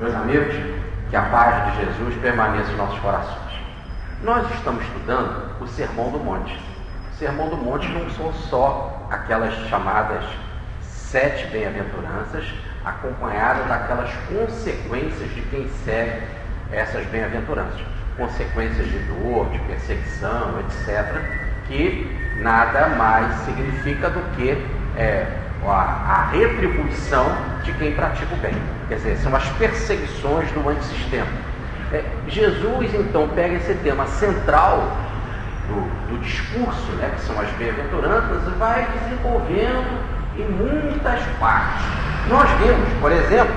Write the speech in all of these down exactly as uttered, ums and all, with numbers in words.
Meus amigos, que a paz de Jesus permaneça em nossos corações. Nós estamos estudando o Sermão do Monte. O Sermão do Monte não são só aquelas chamadas sete bem-aventuranças, acompanhadas daquelas consequências de quem segue essas bem-aventuranças. Consequências de dor, de perseguição, etcétera, que nada mais significa do que é, a, a retribuição de quem pratica o bem. Quer dizer, são as perseguições do antissistema. É, Jesus, então, pega esse tema central do, do discurso, né, que são as bem-aventuranças, e vai desenvolvendo em muitas partes. Nós vimos, por exemplo,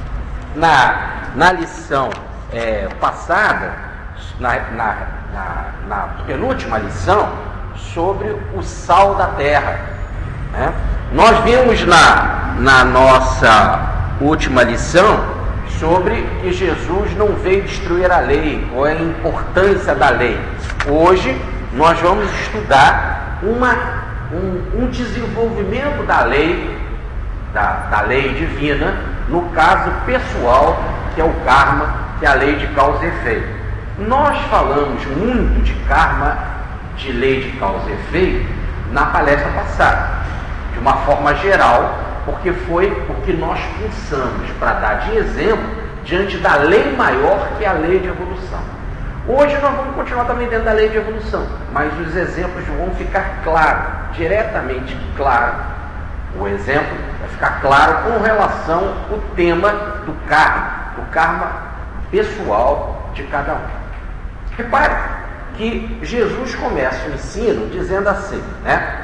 na, na lição é, passada, na, na, na, na penúltima lição, sobre o sal da terra, né? Nós vimos na, na nossa última lição sobre que Jesus não veio destruir a lei, ou a importância da lei. Hoje nós vamos estudar uma, um, um desenvolvimento da lei, da, da lei divina, no caso pessoal, que é o karma, que é a lei de causa e efeito. Nós falamos muito de karma, de lei de causa e efeito, na palestra passada, de uma forma geral, porque foi o que nós pensamos para dar de exemplo diante da lei maior, que é a lei de evolução. Hoje nós vamos continuar também dentro da lei de evolução, mas os exemplos vão ficar claros, diretamente claro. O exemplo vai ficar claro com relação ao tema do karma, do karma pessoal de cada um. Repare que Jesus começa o ensino dizendo assim, né?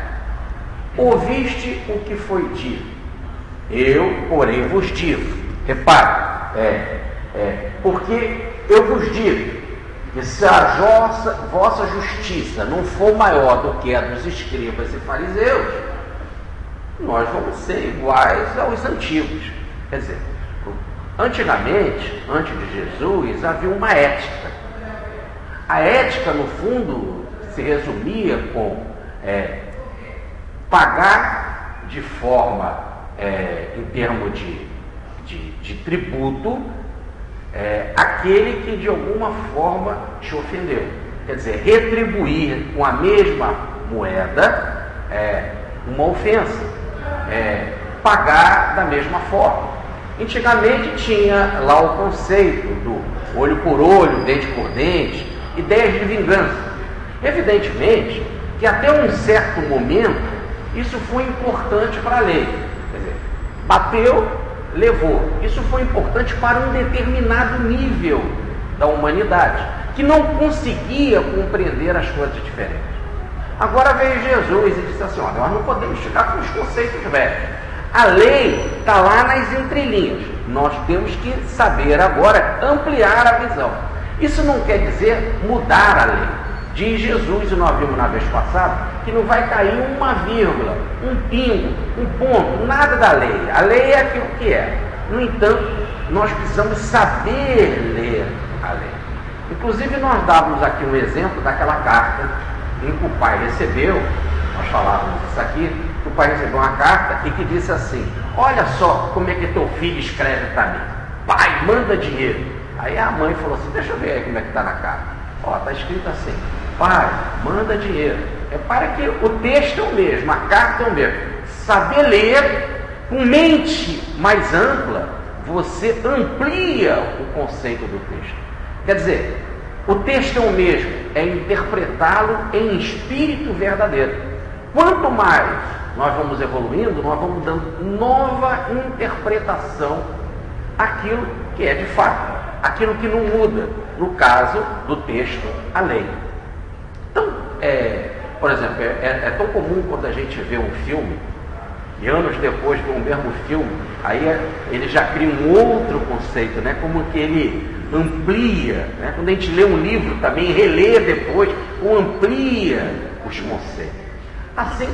Ouviste o que foi dito, eu, porém, vos digo. Repare, é, é, porque eu vos digo que se a vossa, vossa justiça não for maior do que a dos escribas e fariseus, nós vamos ser iguais aos antigos. Quer dizer, antigamente, antes de Jesus, havia uma ética. A ética, no fundo, se resumia com é, pagar de forma, é, em termos de, de, de tributo, é, aquele que de alguma forma te ofendeu. Quer dizer, retribuir com a mesma moeda é, uma ofensa, é, pagar da mesma forma. Antigamente tinha lá o conceito do olho por olho, dente por dente, ideias de vingança. Evidentemente que até um certo momento isso foi importante para a lei. Quer dizer, bateu, levou. Isso foi importante para um determinado nível da humanidade, que não conseguia compreender as coisas diferentes. Agora veio Jesus e disse assim, olha, nós não podemos ficar com os conceitos velhos. A lei está lá nas entrelinhas. Nós temos que saber agora ampliar a visão. Isso não quer dizer mudar a lei. Diz Jesus, e nós vimos na vez passada, que não vai cair uma vírgula, um pingo, um ponto, nada da lei. A lei é aquilo que é. No entanto, nós precisamos saber ler a lei. Inclusive, nós dávamos aqui um exemplo daquela carta em que o pai recebeu, nós falávamos isso aqui, que o pai recebeu uma carta e que disse assim, olha só como é que teu filho escreve para mim. Pai, manda dinheiro. Aí a mãe falou assim, deixa eu ver aí como é que está na carta. Ó, está escrito assim, pai, manda dinheiro. É para que o texto é o mesmo, a carta é o mesmo. Saber ler, com mente mais ampla, você amplia o conceito do texto. Quer dizer, o texto é o mesmo, é interpretá-lo em espírito verdadeiro. Quanto mais nós vamos evoluindo, nós vamos dando nova interpretação àquilo que é de fato, aquilo que não muda, no caso do texto, a lei. Então, é, por exemplo, é, é tão comum quando a gente vê um filme, e anos depois de um mesmo filme, aí é, ele já cria um outro conceito, né? Como que ele amplia, né? Quando a gente lê um livro também, relê depois, ou amplia os conceitos. Assim,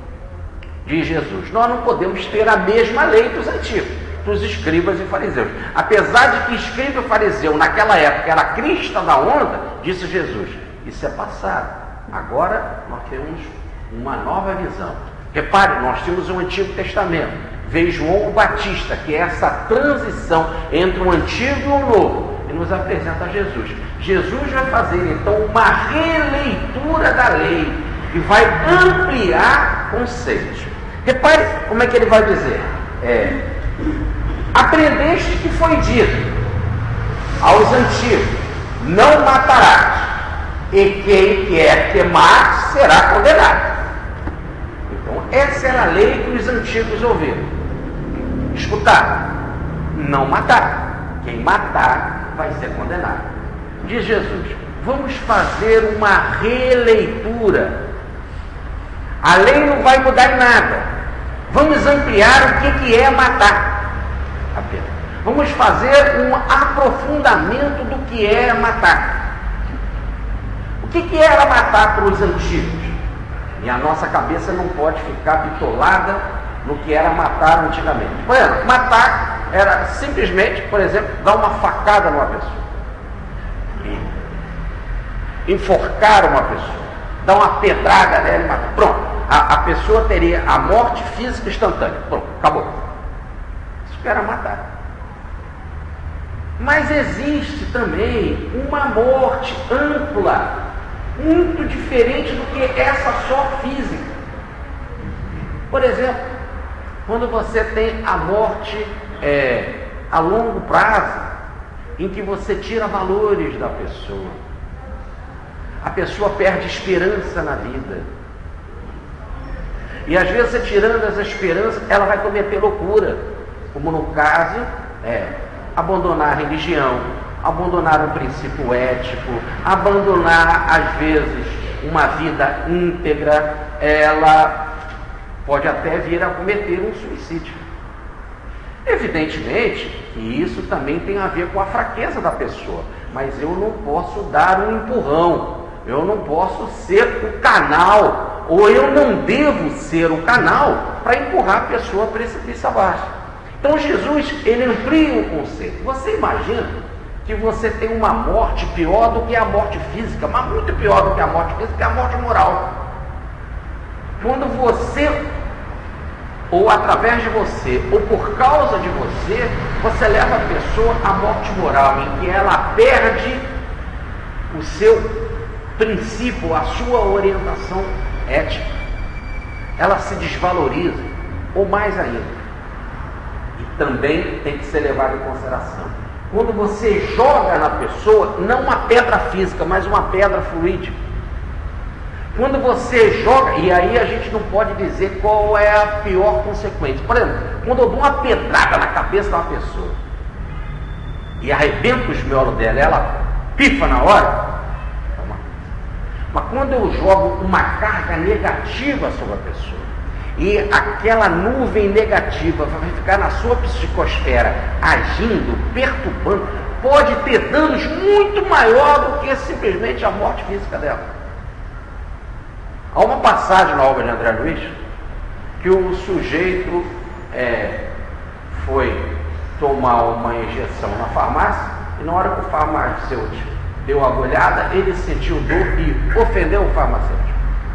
diz Jesus, nós não podemos ter a mesma lei dos antigos, dos escribas e fariseus. Apesar de que escriba e fariseu naquela época era a crista da onda, disse Jesus, isso é passado. Agora nós temos uma nova visão. Repare, nós tínhamos o Antigo Testamento, veio João o Batista, que é essa transição entre o antigo e o novo, e nos apresenta Jesus. Jesus vai fazer então uma releitura da lei e vai ampliar conceitos. Repare como é que ele vai dizer: é, aprendeste que foi dito aos antigos, não matarás, e quem quer que mate será condenado. Então essa era a lei que os antigos ouviram, escutaram: não matar, quem matar vai ser condenado. Diz Jesus: vamos fazer uma releitura. A lei não vai mudar em nada. Vamos ampliar o que, que é matar apenas. Vamos fazer um aprofundamento do que é matar. O que, que era matar para os antigos? E a nossa cabeça não pode ficar bitolada no que era matar antigamente. Por exemplo, matar era simplesmente, por exemplo, dar uma facada numa pessoa, enforcar uma pessoa, dar uma pedrada nela e matar. Pronto. A, a pessoa teria a morte física instantânea. Pronto, acabou. Isso que era matar. Mas existe também uma morte ampla, muito diferente do que essa só física. Por exemplo, quando você tem a morte é, a longo prazo, em que você tira valores da pessoa, a pessoa perde esperança na vida. E às vezes, você tirando essa esperança, ela vai cometer loucura, como no caso, é, abandonar a religião, abandonar um princípio ético, abandonar, às vezes, uma vida íntegra. Ela pode até vir a cometer um suicídio. Evidentemente que isso também tem a ver com a fraqueza da pessoa, mas eu não posso dar um empurrão, eu não posso ser o canal, ou eu não devo ser o canal para empurrar a pessoa precipício abaixo. Então Jesus, ele amplia o conceito. Você imagina que você tem uma morte pior do que a morte física, mas muito pior do que a morte física, que é a morte moral. Quando você, ou através de você, ou por causa de você, você leva a pessoa à morte moral, em que ela perde o seu princípio, a sua orientação ética. Ela se desvaloriza, ou mais ainda. E também tem que ser levado em consideração: quando você joga na pessoa, não uma pedra física, mas uma pedra fluídica. Quando você joga, e aí a gente não pode dizer qual é a pior consequência. Por exemplo, quando eu dou uma pedrada na cabeça de uma pessoa e arrebento os miolos dela, ela pifa na hora. Mas quando eu jogo uma carga negativa sobre a pessoa, e aquela nuvem negativa vai ficar na sua psicosfera, agindo, perturbando, pode ter danos muito maior do que simplesmente a morte física dela. Há uma passagem na obra de André Luiz que o sujeito é, foi tomar uma injeção na farmácia, e na hora que o farmacêutico deu a agulhada, ele sentiu dor e ofendeu o farmacêutico.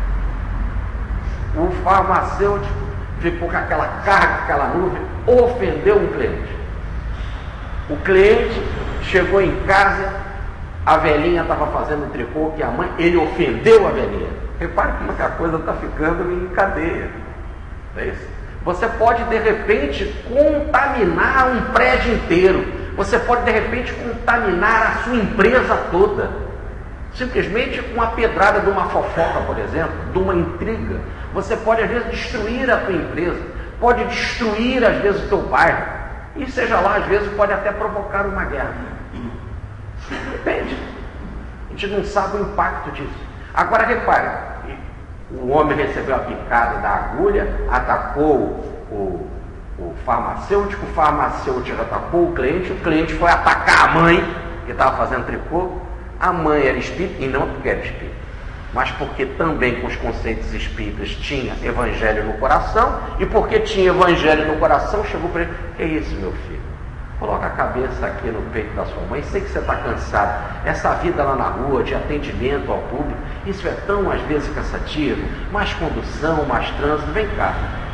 O farmacêutico ficou com aquela carga, aquela nuvem, ofendeu um cliente. O cliente chegou em casa, a velhinha estava fazendo tricô, que a mãe, ele ofendeu a velhinha. Repare como que a coisa está ficando em cadeia. Não é isso? Você pode, de repente, contaminar um prédio inteiro. Você pode, de repente, contaminar a sua empresa toda. Simplesmente com a pedrada de uma fofoca, por exemplo, de uma intriga. Você pode, às vezes, destruir a tua empresa. Pode destruir, às vezes, o teu bairro. E, seja lá, às vezes, pode até provocar uma guerra. Depende. A gente não sabe o impacto disso. Agora, repare, o homem recebeu a picada da agulha, atacou o, o farmacêutico, o farmacêutico atacou o cliente, o cliente foi atacar a mãe, que estava fazendo tricô. A mãe era espírita, e não porque era espírita, mas porque também com os conceitos espíritas tinha evangelho no coração, e porque tinha evangelho no coração, chegou para ele: que é isso, meu filho? Coloca a cabeça aqui no peito da sua mãe, sei que você está cansado. Essa vida lá na rua, de atendimento ao público, isso é tão, às vezes, cansativo. Mais condução, mais trânsito. Vem cá,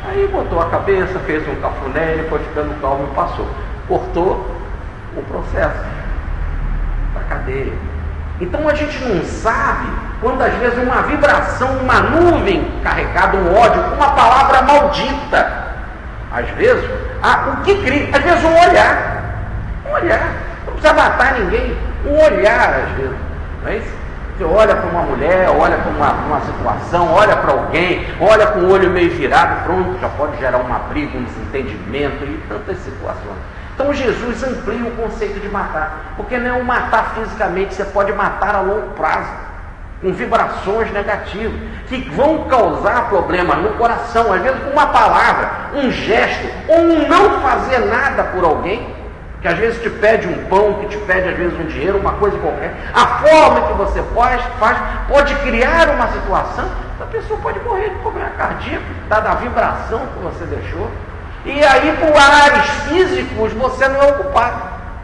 Aí botou a cabeça, fez um cafuné, ele foi ficando calmo e passou. Cortou o processo da cadeia. Então a gente não sabe quando às vezes uma vibração, uma nuvem carregada, um ódio, uma palavra maldita. Às vezes, ah, o que cria? Às vezes um olhar. Um olhar. Não precisa matar ninguém. Um olhar, às vezes. Não é isso? Você olha para uma mulher, olha para uma, uma situação, olha para alguém, olha com o olho meio virado, pronto, já pode gerar uma briga, um desentendimento e tantas situações. Então Jesus amplia o conceito de matar, porque não é um matar fisicamente, você pode matar a longo prazo, com vibrações negativas, que vão causar problemas no coração, às vezes com uma palavra, um gesto, ou um não fazer nada por alguém, que às vezes te pede um pão, que te pede às vezes um dinheiro, uma coisa qualquer. A forma que você faz, faz pode criar uma situação, a pessoa pode morrer de problema cardíaco, dada a vibração que você deixou. E aí, por ares físicos, você não é ocupado.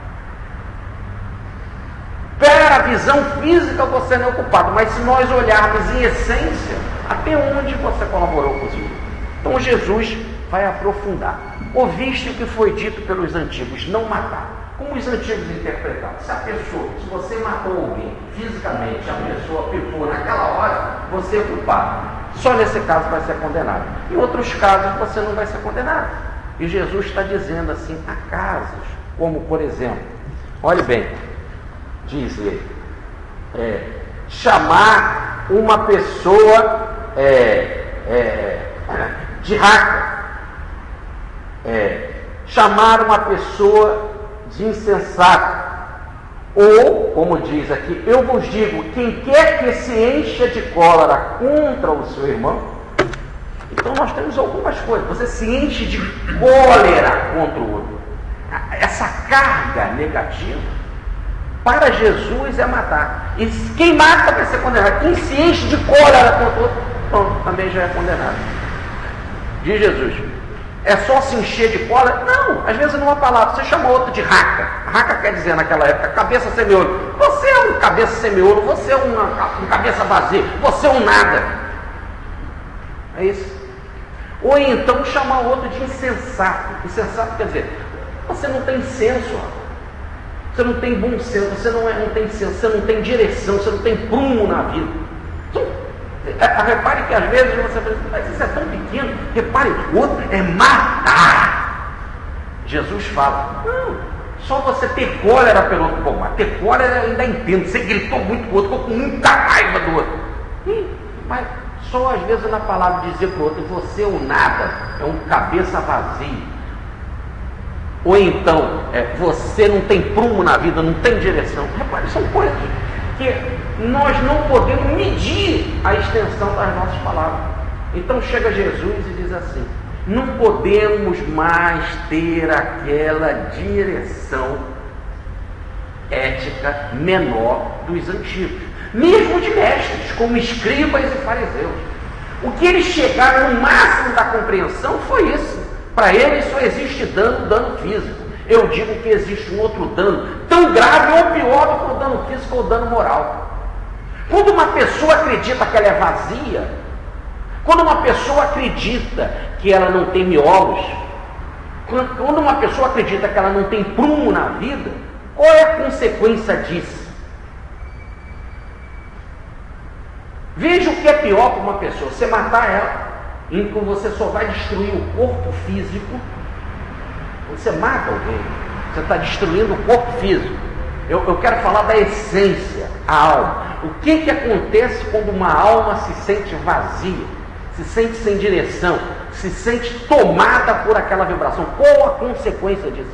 Para a visão física, você não é ocupado. Mas se nós olharmos em essência, até onde você colaborou com isso? Então Jesus vai aprofundar. Ouviste o que foi dito pelos antigos, não matar. Como os antigos interpretaram? Se a pessoa, se você matou alguém fisicamente, a pessoa pipou naquela hora, você é culpado. Só nesse caso vai ser condenado. Em outros casos você não vai ser condenado. E Jesus está dizendo assim, há casos, como por exemplo, olhe bem, diz ele, é, chamar uma pessoa é, é, de raca. É, chamar uma pessoa de insensato, ou, como diz aqui, eu vos digo, quem quer que se encha de cólera contra o seu irmão, então nós temos algumas coisas, você se enche de cólera contra o outro, essa carga negativa, para Jesus é matar, e quem mata vai ser condenado, quem se enche de cólera contra o outro, pronto, também já é condenado. Diz Jesus, é só se encher de cólera? Não, às vezes numa palavra, você chama outro de raca. Raca quer dizer naquela época, cabeça semiolo. Você é um cabeça semiolo, você é uma, um cabeça vazia, você é um nada. É isso. Ou então chamar outro de insensato. Insensato quer dizer, você não tem senso, você não tem bom senso, você não, é, não tem senso, você não tem direção, você não tem prumo na vida. Repare que às vezes você pensa, mas isso é tão pequeno. Repare, o outro é matar. Jesus fala, não, só você ter cólera pelo outro. Bom, mas ter cólera eu ainda entendo. Você gritou muito com o outro, ficou com muita raiva do outro. Ih, mas só às vezes na palavra dizer para o outro, você é um nada, é um cabeça vazia. Ou então, é, você não tem prumo na vida, não tem direção. Repare, são coisas que nós não podemos medir a extensão das nossas palavras. Então chega Jesus e diz assim, não podemos mais ter aquela direção ética menor dos antigos, mesmo de mestres, como escribas e fariseus. O que eles chegaram no máximo da compreensão foi isso. Para eles só existe dano, dano físico. Eu digo que existe um outro dano, tão grave ou pior do que o dano físico ou o dano moral. Quando uma pessoa acredita que ela é vazia, quando uma pessoa acredita que ela não tem miolos, quando uma pessoa acredita que ela não tem prumo na vida, qual é a consequência disso? Veja o que é pior para uma pessoa, você matar ela, em que você só vai destruir o corpo físico. Você mata alguém, você está destruindo o corpo físico. Eu, eu quero falar da essência, a alma. O que, que acontece quando uma alma se sente vazia, se sente sem direção, se sente tomada por aquela vibração? Qual a consequência disso?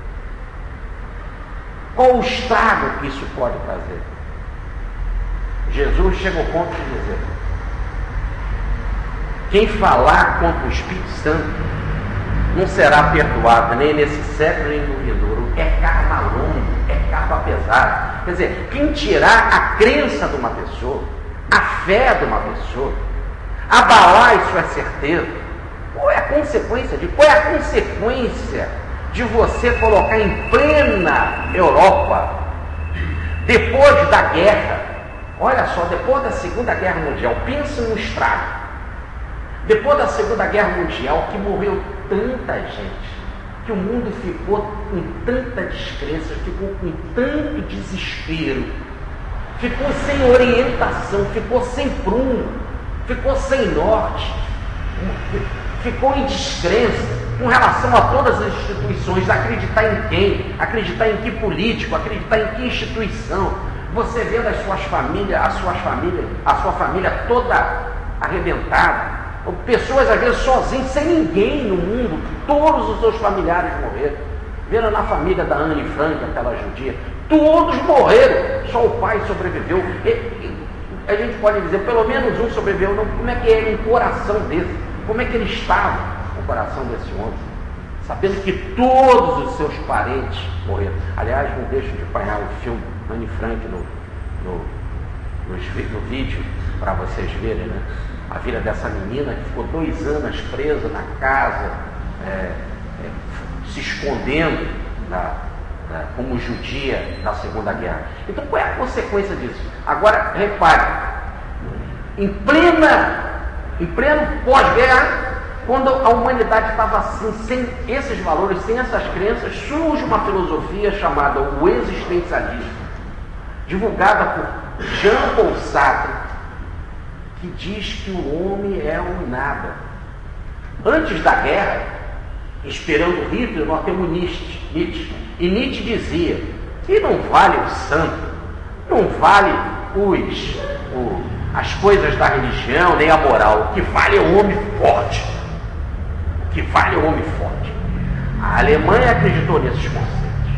Qual o estrago que isso pode trazer? Jesus chega ao ponto de dizer, quem falar contra o Espírito Santo não será perdoado nem nesse século nem no vindouro. É karma longo, é karma pesado. Quer dizer, quem tirar a crença de uma pessoa, a fé de uma pessoa, abalar isso é certeza. Qual é a consequência de? Qual é a consequência de você colocar em plena Europa, depois da guerra? Olha só, depois da Segunda Guerra Mundial, pensa no estrago. Depois da Segunda Guerra Mundial, que morreu tanta gente, que o mundo ficou com tanta descrença, ficou com tanto desespero, ficou sem orientação, ficou sem prumo, ficou sem norte, ficou em descrença com relação a todas as instituições, acreditar em quem, acreditar em que político, acreditar em que instituição. Você vendo as suas famílias, as suas famílias, a sua família toda arrebentada, pessoas às vezes sozinhas, sem ninguém no mundo, todos os seus familiares morreram. Vendo na família da Anne Frank, aquela judia, todos morreram, só o pai sobreviveu. E, e, a gente pode dizer, pelo menos um sobreviveu. Não, como é que era um coração desse? Como é que ele estava, o coração desse homem? Sabendo que todos os seus parentes morreram. Aliás, não deixo de apanhar o filme Anne Frank no, no, no, no vídeo, para vocês verem, né? A vida dessa menina que ficou dois anos presa na casa, é, é, se escondendo na, na, como judia na Segunda Guerra. Então, qual é a consequência disso? Agora, repare, em plena, em pleno pós-guerra, quando a humanidade estava assim, sem esses valores, sem essas crenças, surge uma filosofia chamada o existencialismo, divulgada por Jean Paul Sartre, que diz que o homem é um nada. Antes da guerra, esperando Hitler, nós temos Nietzsche. E Nietzsche dizia que não vale o santo, não vale os, o, as coisas da religião, nem a moral. O que vale é o homem forte. O que vale é o homem forte. A Alemanha acreditou nesses conceitos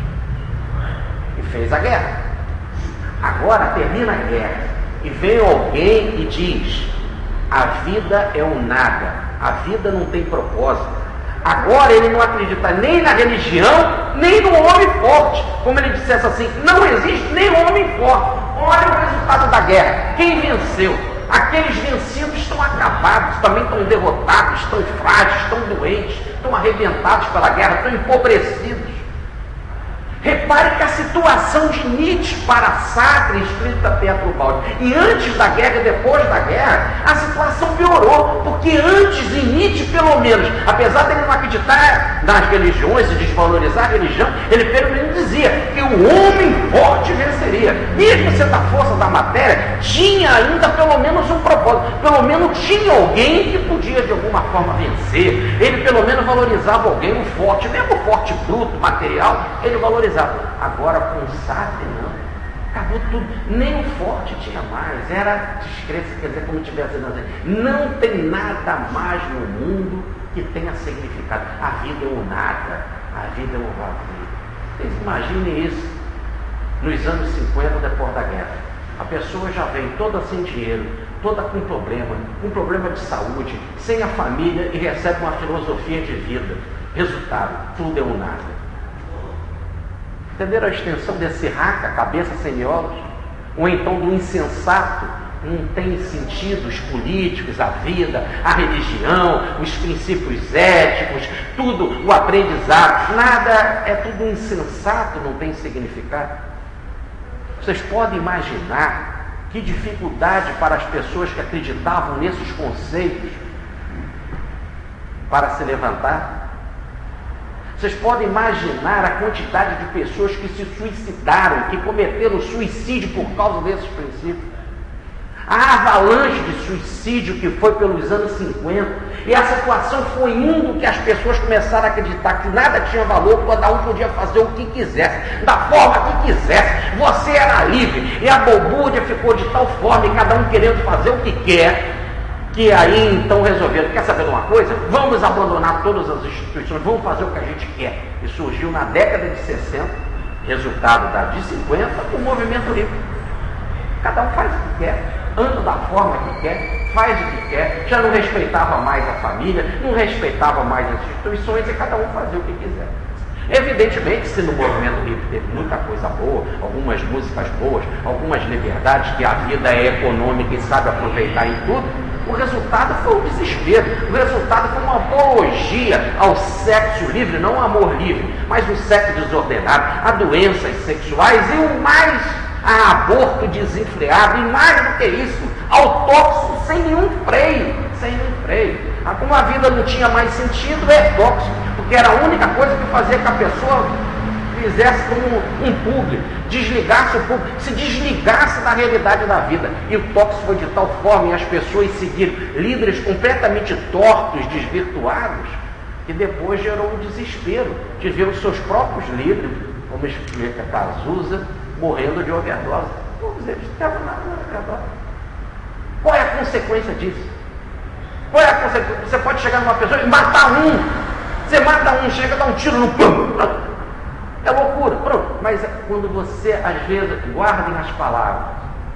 e fez a guerra. Agora termina a guerra. E vem alguém e diz: a vida é um nada, a vida não tem propósito. Agora ele não acredita nem na religião, nem no homem forte. Como ele dissesse assim, não existe nem homem forte. Olha o resultado da guerra. Quem venceu? Aqueles vencidos estão acabados, também estão derrotados, estão frágeis, estão doentes, estão arrebentados pela guerra, estão empobrecidos. Repare que a situação de Nietzsche para Sartre, escrita Pietro Baldi, e antes da guerra e depois da guerra, a situação piorou, porque antes de Nietzsche, pelo menos, apesar de ele não acreditar nas religiões e desvalorizar a religião, ele pelo menos dizia que o homem forte venceria. Mesmo sendo a força da matéria, tinha ainda pelo menos um propósito, pelo menos tinha alguém que podia de alguma forma vencer. Ele pelo menos valorizava alguém, um forte, mesmo o forte bruto, material, ele valorizava. Agora com o Sartre não, acabou tudo, nem o forte tinha mais, era descrença, quer dizer, como tivesse dizendo, não tem nada mais no mundo que tenha significado. A vida é o nada, a vida é o vazio. Vocês imaginem isso nos anos cinquenta, depois da guerra. A pessoa já vem toda sem dinheiro, toda com problema, com problema de saúde, sem a família, e recebe uma filosofia de vida. Resultado, tudo é o nada. Entenderam a extensão desse raca, cabeça sem miolos? Ou então do insensato, não tem sentido os políticos, a vida, a religião, os princípios éticos, tudo, o aprendizado, nada, é tudo insensato, não tem significado. Vocês podem imaginar que dificuldade para as pessoas que acreditavam nesses conceitos para se levantar? Vocês podem imaginar a quantidade de pessoas que se suicidaram, que cometeram suicídio por causa desses princípios? A avalanche de suicídio que foi pelos anos cinquenta, e a situação foi indo que as pessoas começaram a acreditar que nada tinha valor, cada um podia fazer o que quisesse, da forma que quisesse, você era livre, e a balbúrdia ficou de tal forma, e cada um querendo fazer o que quer, que aí então resolveram, quer saber de uma coisa? Vamos abandonar todas as instituições, vamos fazer o que a gente quer. E surgiu na década de sessenta, resultado da de cinquenta, o movimento livre. Cada um faz o que quer, anda da forma que quer, faz o que quer, já não respeitava mais a família, não respeitava mais as instituições, e cada um fazia o que quiser. Evidentemente, se no movimento livre teve muita coisa boa, algumas músicas boas, algumas liberdades, que a vida é econômica e sabe aproveitar em tudo, o resultado foi o desespero, o resultado foi uma apologia ao sexo livre, não ao amor livre, mas o sexo desordenado, a doenças sexuais e o mais, a aborto desenfreado, e mais do que isso, ao tóxico sem nenhum freio, sem nenhum freio. Como a vida não tinha mais sentido, é tóxico, porque era a única coisa que fazia que a pessoa fizesse como um público, desligasse o público, se desligasse da realidade da vida. E o tóxico foi de tal forma em as pessoas seguiram líderes completamente tortos, desvirtuados, que depois gerou um desespero de ver os seus próprios líderes, como explica Cazuza, morrendo de overdose. Todos eles estavam na overdose. Qual é a consequência disso? Qual é a consequência? Você pode chegar numa pessoa e matar um. Você mata um, chega a dar um tiro no pão. É loucura, pronto. Mas quando você, às vezes, guardem as palavras,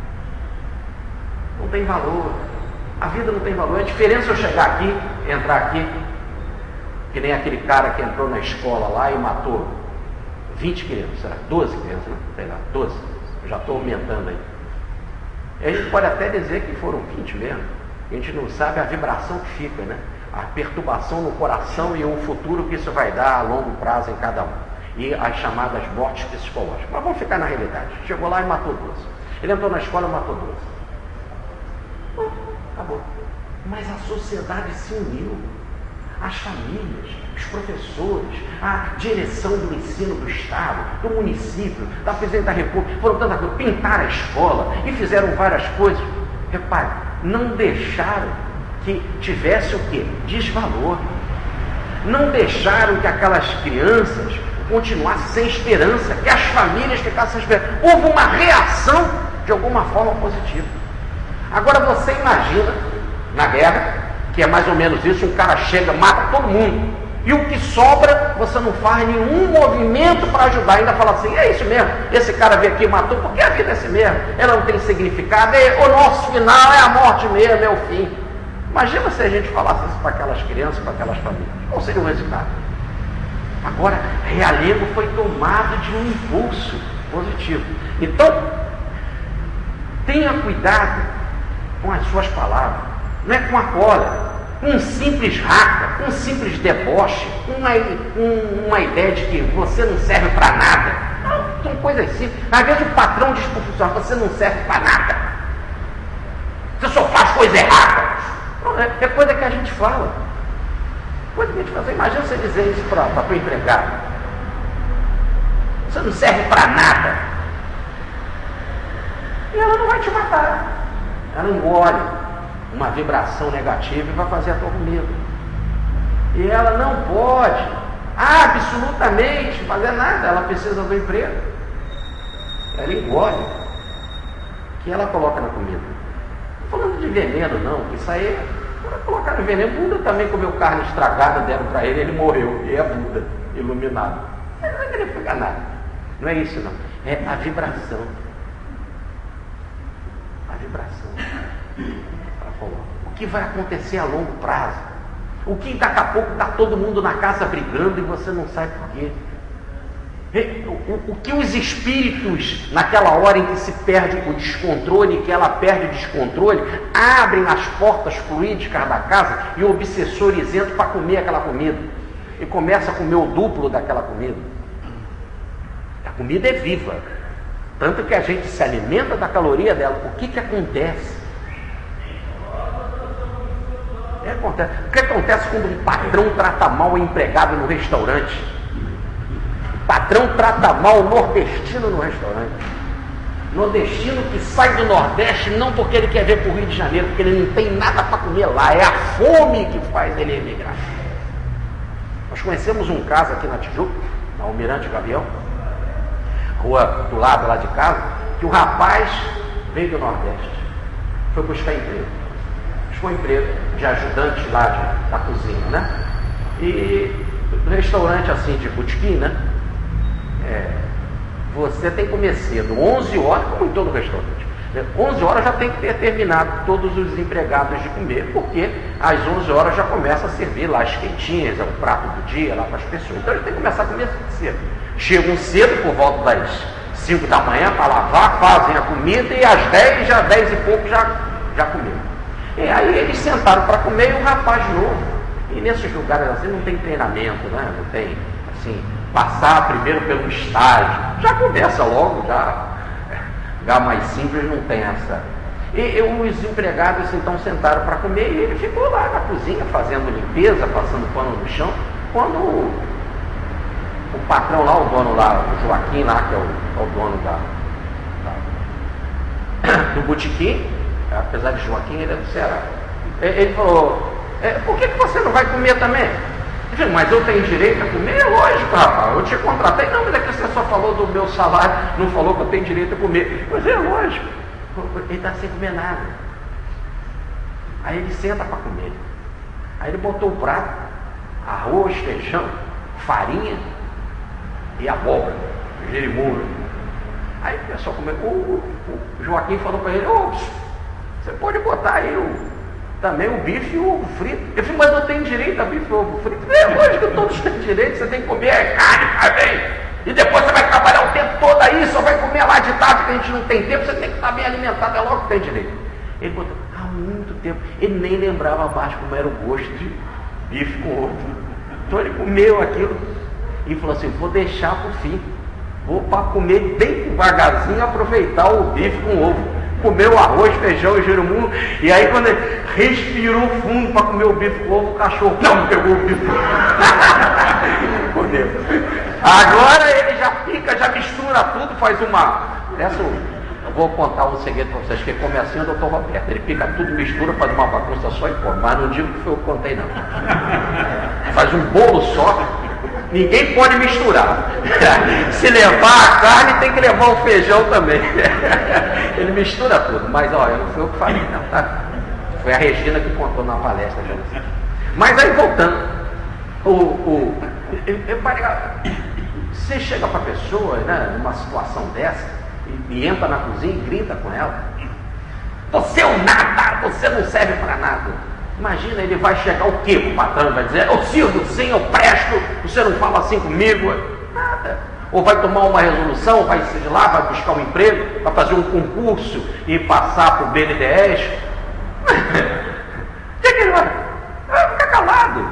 não tem valor. A vida não tem valor. É a diferença eu chegar aqui, entrar aqui, que nem aquele cara que entrou na escola lá e matou vinte crianças, será? doze crianças, não sei lá, doze. Eu já estou aumentando aí. E a gente pode até dizer que foram vinte mesmo. A gente não sabe a vibração que fica, né? A perturbação no coração e o futuro que isso vai dar a longo prazo em cada um. E as chamadas mortes psicológicas. Mas vamos ficar na realidade. Chegou lá e matou doze. Ele entrou na escola e matou doze. Bom, acabou. Mas a sociedade se uniu. As famílias, os professores, a direção do ensino do Estado, do município, da Presidente da República, foram tantas coisas, pintaram a escola e fizeram várias coisas. Repare, não deixaram que tivesse o quê? Desvalor. Não deixaram que aquelas crianças continuassem sem esperança, que as famílias ficassem sem esperança. Houve uma reação de alguma forma positiva. Agora você imagina, na guerra, que é mais ou menos isso, um cara chega, mata todo mundo, e o que sobra, você não faz nenhum movimento para ajudar, ainda fala assim, é isso mesmo, esse cara veio aqui e matou, porque a vida é assim mesmo, ela não tem significado, é, o nosso final é a morte mesmo, é o fim. Imagina se a gente falasse isso para aquelas crianças, para aquelas famílias, qual seria o resultado? Agora, Realengo foi tomado de um impulso positivo. Então, tenha cuidado com as suas palavras, não é com a cola, um simples raca, um simples deboche, uma, um, uma ideia de que você não serve para nada. Não, são coisas simples. Às vezes o patrão diz para o funcionário, você não serve para nada. Você só faz coisa errada. Não, é, é coisa que a gente fala. Coisa que a gente fala. Imagina você dizer isso para o teu empregado. Você não serve para nada. E ela não vai te matar. Ela engole uma vibração negativa e vai fazer a tua comida. E ela não pode absolutamente fazer nada, ela precisa do emprego. Ela engole o que ela coloca na comida. Não falando de veneno não, que isso aí, quando colocar no veneno, Buda também comeu carne estragada, deram para ele, ele morreu, e é Buda, iluminado. Ele não vai querer pegar nada. Não é isso não, é a vibração. A vibração. O que vai acontecer a longo prazo? O que daqui a pouco está todo mundo na casa brigando e você não sabe por quê? O, o, o que os espíritos, naquela hora em que se perde o descontrole, que ela perde o descontrole, abrem as portas fluídicas da casa e o obsessor isento para comer aquela comida. E começa a comer o duplo daquela comida. A comida é viva. Tanto que a gente se alimenta da caloria dela. O que que acontece? Acontece. O que acontece quando um patrão trata mal o empregado no restaurante? O patrão trata mal o nordestino no restaurante. Nordestino que sai do Nordeste não porque ele quer ver para o Rio de Janeiro, porque ele não tem nada para comer lá. É a fome que faz ele emigrar. Nós conhecemos um caso aqui na Tijuca, na Almirante Gavião, rua do lado lá de casa, que o rapaz veio do Nordeste, foi buscar emprego. Buscou emprego de ajudante lá de, da cozinha, né? E no restaurante assim de botequim, né? É, você tem que comer cedo, onze horas, como em todo restaurante. onze horas já tem que ter terminado todos os empregados de comer, porque às onze horas já começa a servir lá as quentinhas, é o prato do dia lá para as pessoas. Então eles têm que começar a comer cedo. Chegam cedo por volta das cinco da manhã para lavar, fazem a comida e às dez, já dez e pouco já, já comeram. E aí eles sentaram para comer e o rapaz novo. E nesses lugares assim não tem treinamento, né? Não tem, assim, passar primeiro pelo estágio. Já começa logo, já, já mais simples, não tem essa. E, e os empregados então sentaram para comer e ele ficou lá na cozinha fazendo limpeza, passando pano no chão, quando o, o patrão lá, o dono lá, o Joaquim lá, que é o, é o dono da, da, do botequim, apesar de Joaquim, ele é do Ceará, ele falou, é, por que, que você não vai comer também? Eu falei, mas eu tenho direito a comer? É lógico, rapaz, eu te contratei. Não, mas é que você só falou do meu salário, não falou que eu tenho direito a comer. Mas é lógico, ele está sem comer nada. Aí ele senta para comer. Aí ele botou o prato, arroz, feijão, farinha e abóbora, jerimum. Aí o pessoal comeu. O, o, o Joaquim falou para ele, ô, você pode botar aí o também o bife e o ovo frito. Eu falei, mas eu tenho direito a bife e ovo frito? É lógico que todos têm direito, você tem que comer é carne também. E depois você vai trabalhar o tempo todo aí, só vai comer lá de tarde, que a gente não tem tempo, você tem que estar bem alimentado, é logo que tem direito. Ele botou, há muito tempo, ele nem lembrava mais como era o gosto de bife com ovo. Então ele comeu aquilo e falou assim, vou deixar para o fim, vou para comer bem devagarzinho, aproveitar o bife com ovo. Comeu arroz, feijão e jerimum, e aí quando ele respirou fundo para comer o bife com ovo, o cachorro não pegou o bife. Comeu. Agora ele já fica, já mistura tudo, faz uma. Essa, eu vou contar um segredo para vocês, que come assim o doutor Roberto. Ele fica tudo, mistura, faz uma bagunça só e come. Mas não digo que foi eu que contei, não. Faz um bolo só. Ninguém pode misturar. Se levar a carne, tem que levar o feijão também. Ele mistura tudo. Mas, olha, não foi eu que falei, não, tá? Foi a Regina que contou na palestra. Já. Mas aí, voltando. O, o, você chega para a pessoa, né, numa situação dessa, e, e entra na cozinha e grita com ela. Você é um nada, você não serve para nada. Imagina, ele vai chegar o quê? O patrão vai dizer, eu sirvo sim, eu presto, você não fala assim comigo. Nada. Ou vai tomar uma resolução, vai se lá, vai buscar um emprego, vai fazer um concurso e passar para o B N D E S. O que, que ele vai? Vai ficar calado.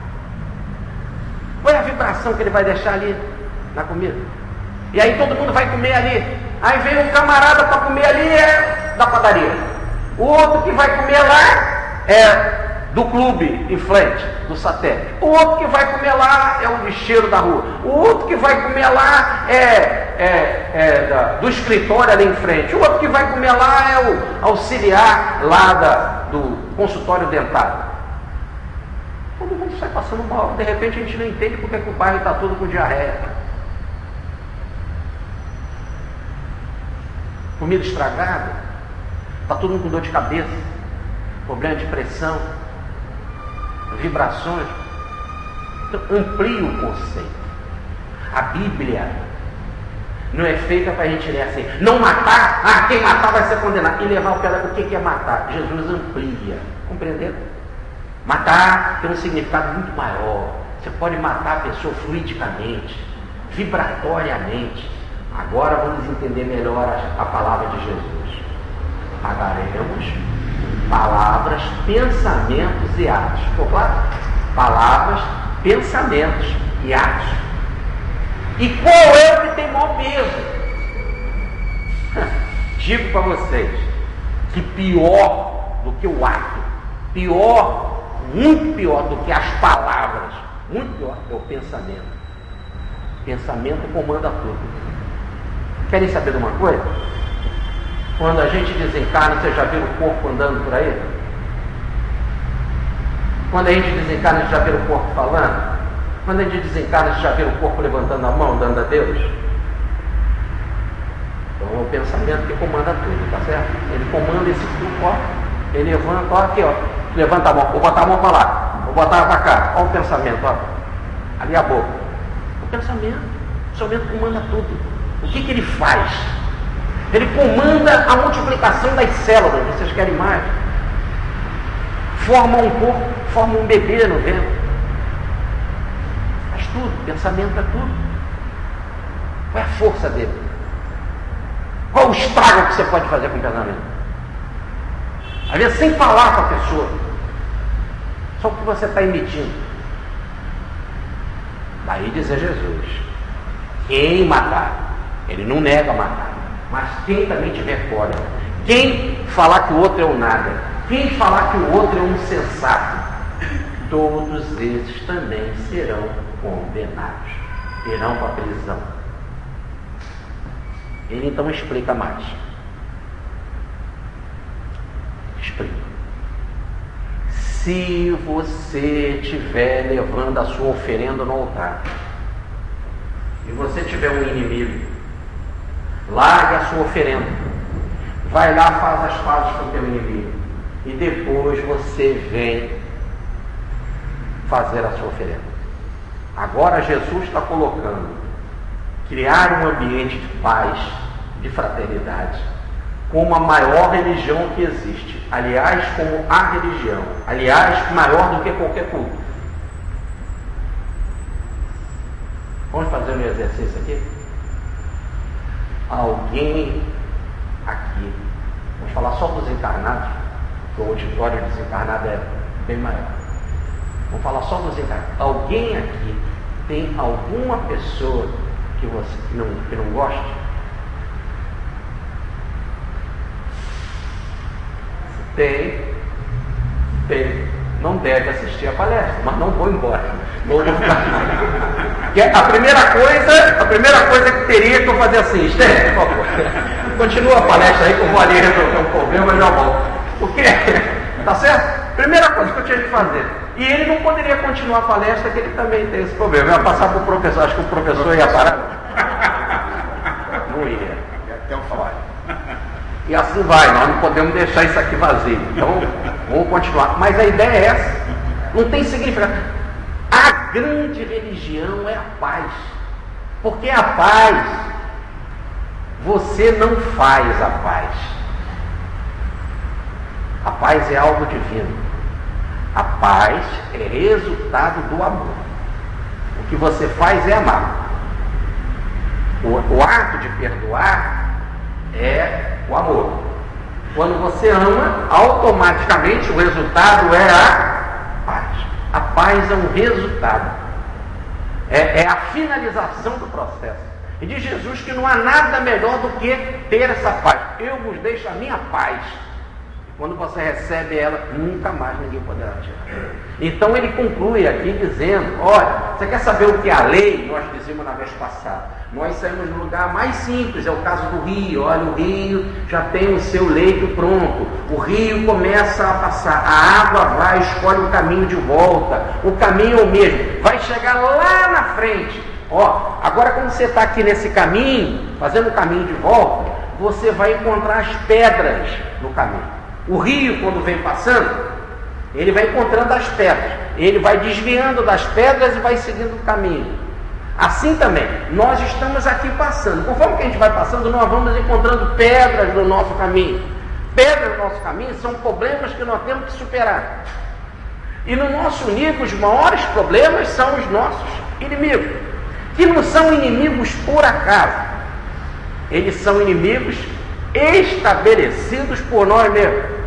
Qual é a vibração que ele vai deixar ali na comida? E aí todo mundo vai comer ali. Aí vem um camarada para comer ali, é da padaria. O outro que vai comer lá é do clube em frente, do satélite. O outro que vai comer lá é o lixeiro da rua. O outro que vai comer lá é, é, é da, do escritório ali em frente. O outro que vai comer lá é o auxiliar lá da, do consultório dentário. Todo mundo sai passando mal. De repente a gente não entende porque que o bairro está todo com diarreia. Comida estragada. Está todo mundo com dor de cabeça. Problema de pressão, vibrações. Então, amplie o conceito. A Bíblia não é feita para a gente ler assim, não matar, ah, quem matar vai ser condenado. E levar o pé, o que é matar? Jesus amplia. Compreenderam? Matar tem um significado muito maior. Você pode matar a pessoa fluidicamente, vibratoriamente. Agora vamos entender melhor a, a palavra de Jesus. Pagaremos palavras, pensamentos e atos. Ficou claro? Palavras, pensamentos e atos. E qual é o que tem maior peso? Digo para vocês que pior do que o ato, pior, muito pior do que as palavras, muito pior é o pensamento. Pensamento comanda tudo. Querem saber de uma coisa? Quando a gente desencarna, você já viu o corpo andando por aí? Quando a gente desencarna, você já viu o corpo falando? Quando a gente desencarna, você já viu o corpo levantando a mão, dando a Deus? Então é o pensamento que comanda tudo, tá certo? Ele comanda esse corpo, ó. Ele levanta, ó, aqui, ó. Levanta a mão, vou botar a mão para lá, vou botar para cá. Olha o pensamento, ó. Ali a boca. O pensamento. O pensamento comanda tudo. O que que ele faz? Ele comanda a multiplicação das células. Vocês querem mais? Forma um corpo, forma um bebê no ventre. Faz tudo. Pensamento é tudo. Qual é a força dele? Qual o estrago que você pode fazer com o pensamento? Às vezes sem falar com a pessoa, só o que você está emitindo. Daí dizer Jesus, quem matar, ele não nega matar, mas quem também tiver cólera, quem falar que o outro é um nada, quem falar que o outro é um sensato, todos esses também serão condenados, irão para a prisão. Ele então explica mais. Explica. Se você estiver levando a sua oferenda no altar, e você tiver um inimigo, larga a sua oferenda, vai lá, faz as pazes com o teu inimigo, e depois você vem fazer a sua oferenda. Agora Jesus está colocando criar um ambiente de paz, de fraternidade, como a maior religião que existe, aliás, como a religião, aliás, maior do que qualquer culto. Vamos fazer um exercício aqui? Alguém aqui, vamos falar só dos encarnados, porque o auditório desencarnado é bem maior. Vamos falar só dos encarnados. Alguém aqui tem alguma pessoa que você que não, que não goste? Tem, tem. Não deve assistir a palestra, mas não vou embora. Não vou ficar. A primeira coisa, a primeira coisa que teria que eu fazer assim, Esther, por favor, continua a palestra aí que eu vou ali resolver um problema e já volto. Por quê? Tá certo? Primeira coisa que eu tinha que fazer. E ele não poderia continuar a palestra, que ele também tem esse problema. Eu ia passar para o professor, acho que o professor ia parar. Não ia. Até o fora. E assim vai, nós não podemos deixar isso aqui vazio. Então, vamos continuar. Mas a ideia é essa. Não tem significado. A grande religião é a paz. Porque a paz, você não faz a paz. A paz é algo divino. A paz é resultado do amor. O que você faz é amar. O, o ato de perdoar é o amor. Quando você ama, automaticamente o resultado é a paz. A paz é um resultado. É, é a finalização do processo. E diz Jesus que não há nada melhor do que ter essa paz. Eu vos deixo a minha paz. Quando você recebe ela, nunca mais ninguém poderá tirar. Então ele conclui aqui dizendo, olha, você quer saber o que é a lei? Nós dizíamos na vez passada. Nós saímos no lugar mais simples, é o caso do rio. Olha, o rio já tem o seu leito pronto. O rio começa a passar, a água vai, escolhe o caminho de volta. O caminho é o mesmo, vai chegar lá na frente. Ó, agora quando você está aqui nesse caminho, fazendo o caminho de volta, você vai encontrar as pedras no caminho. O rio, quando vem passando, ele vai encontrando as pedras. Ele vai desviando das pedras e vai seguindo o caminho. Assim também, nós estamos aqui passando. Conforme que a gente vai passando, nós vamos encontrando pedras no nosso caminho. Pedras no nosso caminho são problemas que nós temos que superar. E no nosso nível, os maiores problemas são os nossos inimigos. Que não são inimigos por acaso. Eles são inimigos estabelecidos por nós mesmos.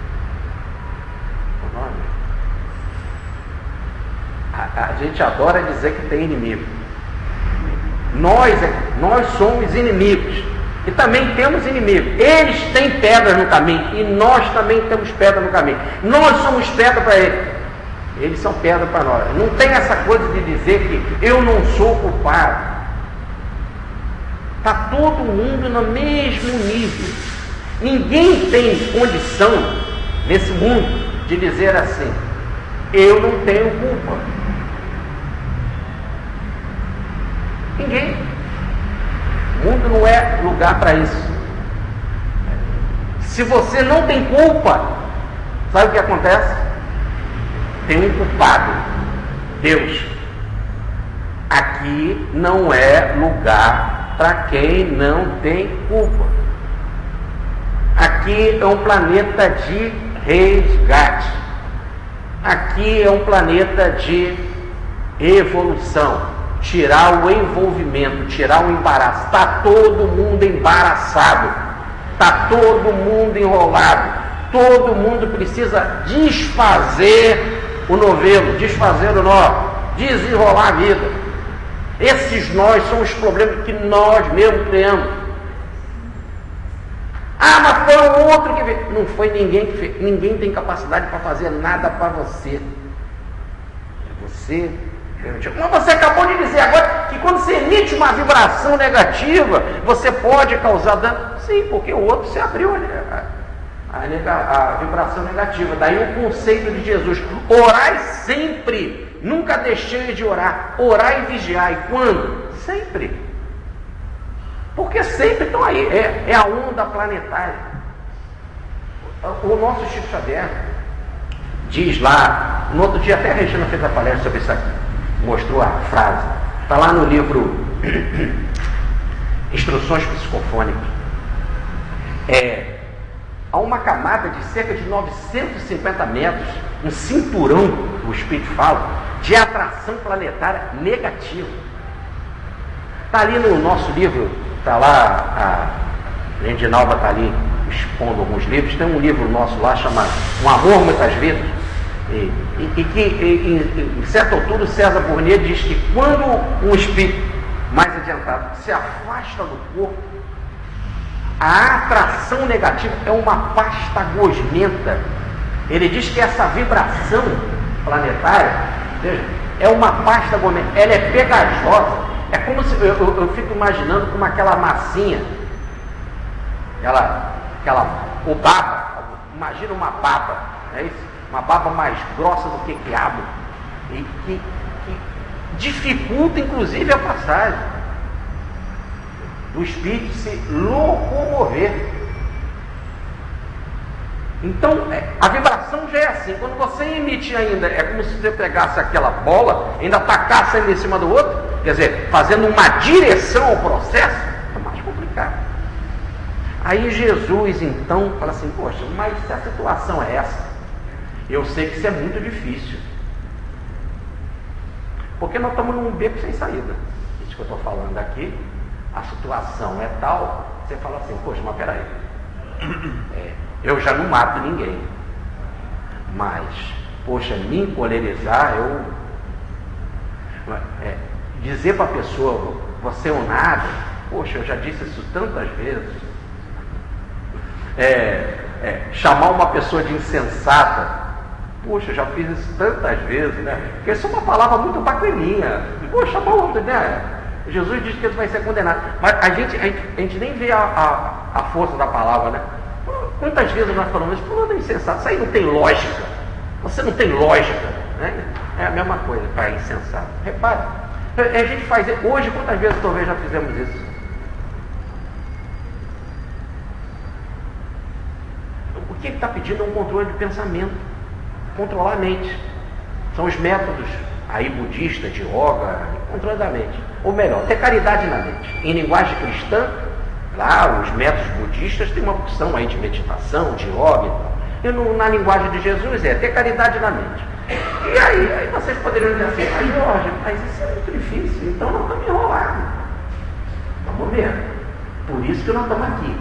A, a gente adora dizer que tem inimigo. Nós, nós somos inimigos. E também temos inimigos. Eles têm pedras no caminho. E nós também temos pedra no caminho. Nós somos pedra para eles. Eles são pedra para nós. Não tem essa coisa de dizer que eu não sou culpado. Está todo mundo no mesmo nível. Ninguém tem condição nesse mundo de dizer assim, eu não tenho culpa. Ninguém. O mundo não é lugar para isso. Se você não tem culpa, sabe o que acontece? Tem um culpado, Deus. Aqui não é lugar para quem não tem culpa. Aqui é um planeta de resgate. Aqui é um planeta de evolução. Tirar o envolvimento, tirar o embaraço. Está todo mundo embaraçado. Está todo mundo enrolado. Todo mundo precisa desfazer o novelo, desfazer o nó, desenrolar a vida. Esses nós são os problemas que nós mesmos criamos. Ah, mas foi um outro que fez. Não foi ninguém que fez. Ninguém tem capacidade para fazer nada para você. É você. Mas você acabou de dizer agora que quando você emite uma vibração negativa, você pode causar dano. Sim, porque o outro se abriu a, a, a, a vibração negativa. Daí o conceito de Jesus: orai sempre, nunca deixei de orar. Orai e vigiai. Quando? Sempre. Porque sempre estão aí. É, é a onda planetária. O nosso Chico Xavier diz lá, no outro dia até a Regina fez a palestra sobre isso aqui, mostrou a frase, está lá no livro Instruções Psicofônicas. É, há uma camada de cerca de novecentos e cinquenta metros, um cinturão, o Espírito fala, de atração planetária negativa. Está ali no nosso livro, está lá, a Lendinalva está ali expondo alguns livros, tem um livro nosso lá chamado Um Amor Muitas Vidas, e, e, e que em, em certa altura o César Burnier diz que quando um espírito mais adiantado se afasta do corpo, a atração negativa é uma pasta gosmenta. Ele diz que essa vibração planetária, veja, é uma pasta gosmenta, ela é pegajosa. É como se, eu, eu, eu fico imaginando como aquela massinha, aquela, aquela, o baba, imagina uma baba, é isso? Uma baba mais grossa do que quiabo, e que, que dificulta inclusive a passagem do espírito se locomover. Então, a vibração já é assim. Quando você emite ainda, é como se você pegasse aquela bola, ainda tacasse ainda em cima do outro, quer dizer, fazendo uma direção ao processo, é mais complicado. Aí Jesus, então, fala assim, poxa, mas se a situação é essa, eu sei que isso é muito difícil. Porque nós estamos num beco sem saída. Isso que eu estou falando aqui, a situação é tal, você fala assim, poxa, mas peraí, é, eu já não mato ninguém, mas, poxa, me encolerizar, eu... É, dizer para a pessoa, você é um nada, poxa, eu já disse isso tantas vezes. É, é, chamar uma pessoa de insensata, poxa, eu já fiz isso tantas vezes, né? Porque isso é uma palavra muito bacaninha. Poxa, chamar outro, né? Jesus diz que ele vai ser condenado. Mas a gente, a gente, a gente nem vê a, a, a força da palavra, né? Quantas vezes nós falamos isso? Falando insensato, isso aí não tem lógica. Você não tem lógica, né? É a mesma coisa para insensato. Repare, a gente faz isso. Hoje, quantas vezes talvez já fizemos isso? O que ele está pedindo é um controle de pensamento, controlar a mente. São os métodos aí budistas, de yoga, controle da mente. Ou melhor, ter caridade na mente. Em linguagem cristã, lá os métodos budistas têm uma opção aí de meditação, de yoga e tal. E no, na linguagem de Jesus é ter caridade na mente. E aí, aí vocês poderiam dizer assim, mas Jorge, mas isso é muito difícil, então nós estamos enrolados. Vamos ver. Por isso que nós estamos aqui.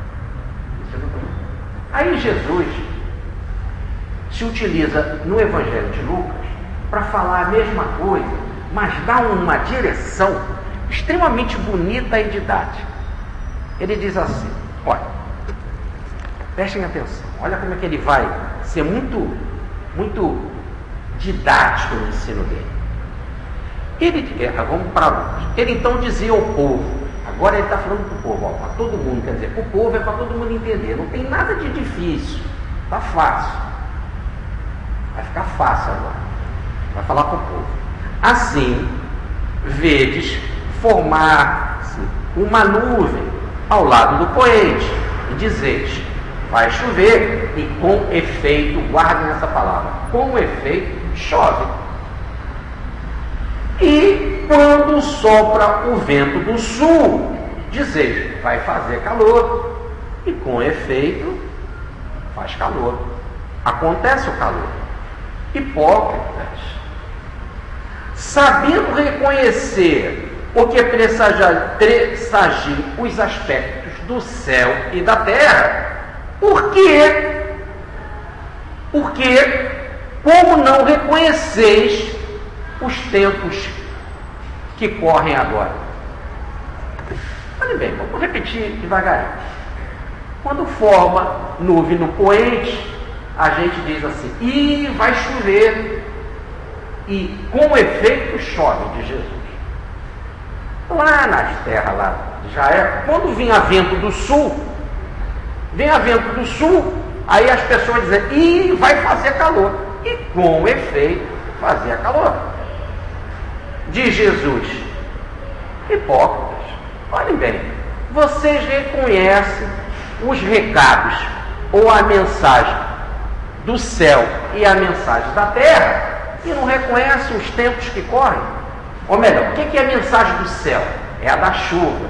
Aí Jesus se utiliza no Evangelho de Lucas para falar a mesma coisa, mas dá uma direção extremamente bonita e didática. Ele diz assim, olha, prestem atenção, olha como é que ele vai ser muito, muito didático no ensino dele. Ele, vamos para Lucas, ele então dizia ao povo, agora ele está falando para o povo, para todo mundo, quer dizer, para o povo é para todo mundo entender, não tem nada de difícil, está fácil, vai ficar fácil agora, vai falar para o povo. Assim, vedes formar-se uma nuvem ao lado do poente, e dizeis, vai chover, e com efeito, guardem essa palavra, com efeito, chove. E quando sopra o vento do sul, dizeis, vai fazer calor, e com efeito, faz calor. Acontece o calor. Hipócritas, sabendo reconhecer o que pressagia os aspectos do céu e da terra, por quê? Porque, como não reconheceis os tempos que correm agora? Olha bem, vamos repetir devagarinho. Quando forma nuvem no poente, a gente diz assim, e vai chover. E com efeito chove de Jesus. Lá nas terras lá de Israel, quando vinha vento do sul, vinha vento do sul, aí as pessoas dizem, e vai fazer calor. E com efeito fazia calor. Diz Jesus, hipócritas, olhem bem, vocês reconhecem os recados ou a mensagem do céu e a mensagem da terra e não reconhecem os tempos que correm? Ou melhor, o que é a mensagem do céu? É a da chuva.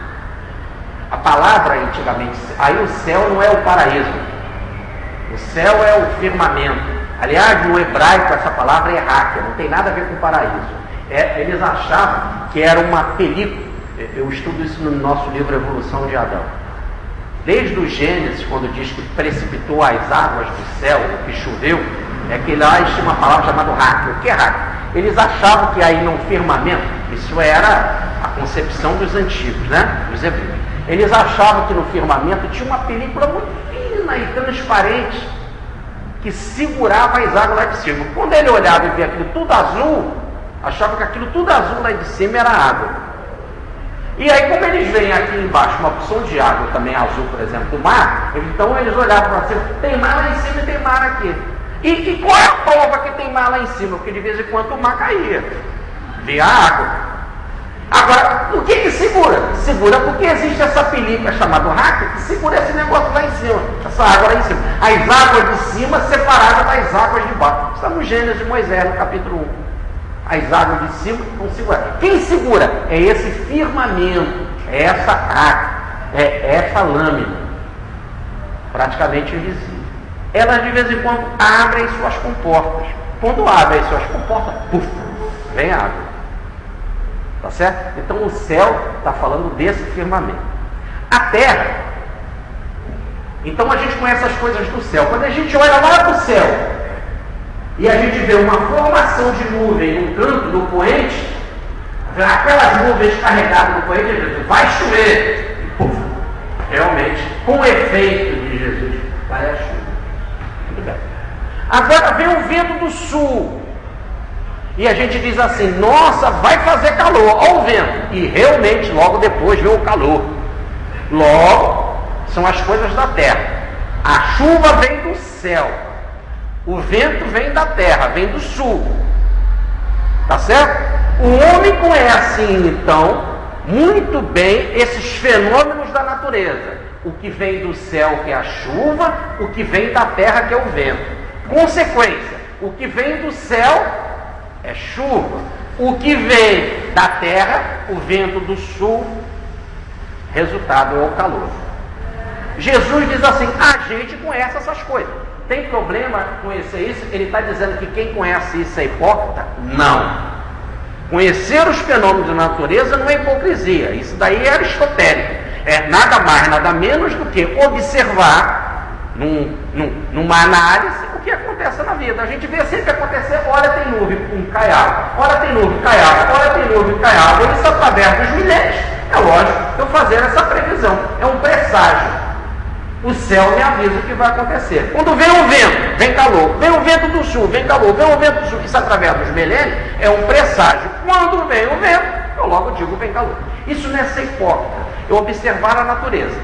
A palavra antigamente, aí o céu não é o paraíso, o céu é o firmamento. Aliás, no hebraico essa palavra é raca, não tem nada a ver com paraíso. É, eles achavam que era uma película. Eu estudo isso no nosso livro Evolução de Adão. Desde o Gênesis, quando diz que precipitou as águas do céu, o que choveu, é que lá existe uma palavra chamada raca. O que é raca? Eles achavam que aí no firmamento, isso era a concepção dos antigos, né? Dos hebreus. Eles achavam que no firmamento tinha uma película muito fina e transparente que segurava as águas lá de cima. Quando ele olhava e via aquilo tudo azul, achava que aquilo tudo azul lá de cima era água. E aí, como eles veem aqui embaixo uma opção de água também azul, por exemplo, do mar, então eles olhavam para cima, tem mar lá em cima e tem mar aqui. E, e qual é a prova que tem mar lá em cima? Porque de vez em quando o mar caía, via água. Agora, o que que segura? Segura porque existe essa película chamada raca que segura esse negócio lá em cima, essa água lá em cima. As águas de cima separadas das águas de baixo. Está no Gênesis de Moisés, no capítulo um. As águas de cima vão segurar. Quem segura? É esse firmamento, é essa raca, é essa lâmina, praticamente invisível. Elas de vez em quando abrem suas comportas. Quando abrem suas comportas, puf, vem água. Tá certo? Então o céu está falando desse firmamento. A terra, então a gente conhece as coisas do céu. Quando a gente olha lá para o céu e a gente vê uma formação de nuvem num canto do poente, aquelas nuvens carregadas no poente, a gente diz, vai chover. E puf, realmente, com o efeito de Jesus, vai a chuva. Muito bem. Agora vem o vento do sul. E a gente diz assim, nossa, vai fazer calor, olha o vento. E realmente, logo depois vem o calor. Logo, são as coisas da terra. A chuva vem do céu. O vento vem da terra, vem do sul. Tá certo? O homem conhece, então, muito bem esses fenômenos da natureza. O que vem do céu, que é a chuva, o que vem da terra, que é o vento. Consequência, o que vem do céu é chuva. O que vem da terra, o vento do sul, resultado é o calor. Jesus diz assim, a gente conhece essas coisas. Tem problema conhecer isso? Ele está dizendo que quem conhece isso é hipócrita? Não. Conhecer os fenômenos da natureza não é hipocrisia. Isso daí é aristotélico. É nada mais, nada menos do que observar num, num, numa análise o que acontece na vida. A gente vê sempre acontecer, olha tem nuvem, um cai água, olha tem nuvem, cai água, olha tem nuvem, cai água. Isso através dos milênios. É lógico, eu fazer essa previsão. É um presságio. O céu me avisa o que vai acontecer. Quando vem o vento, vem calor. Vem o vento do sul, vem calor. Vem o vento do sul. Isso através dos milênios é um presságio. Quando vem o vento, eu logo digo vem calor. Isso não é ser hipócrita. É observar a natureza.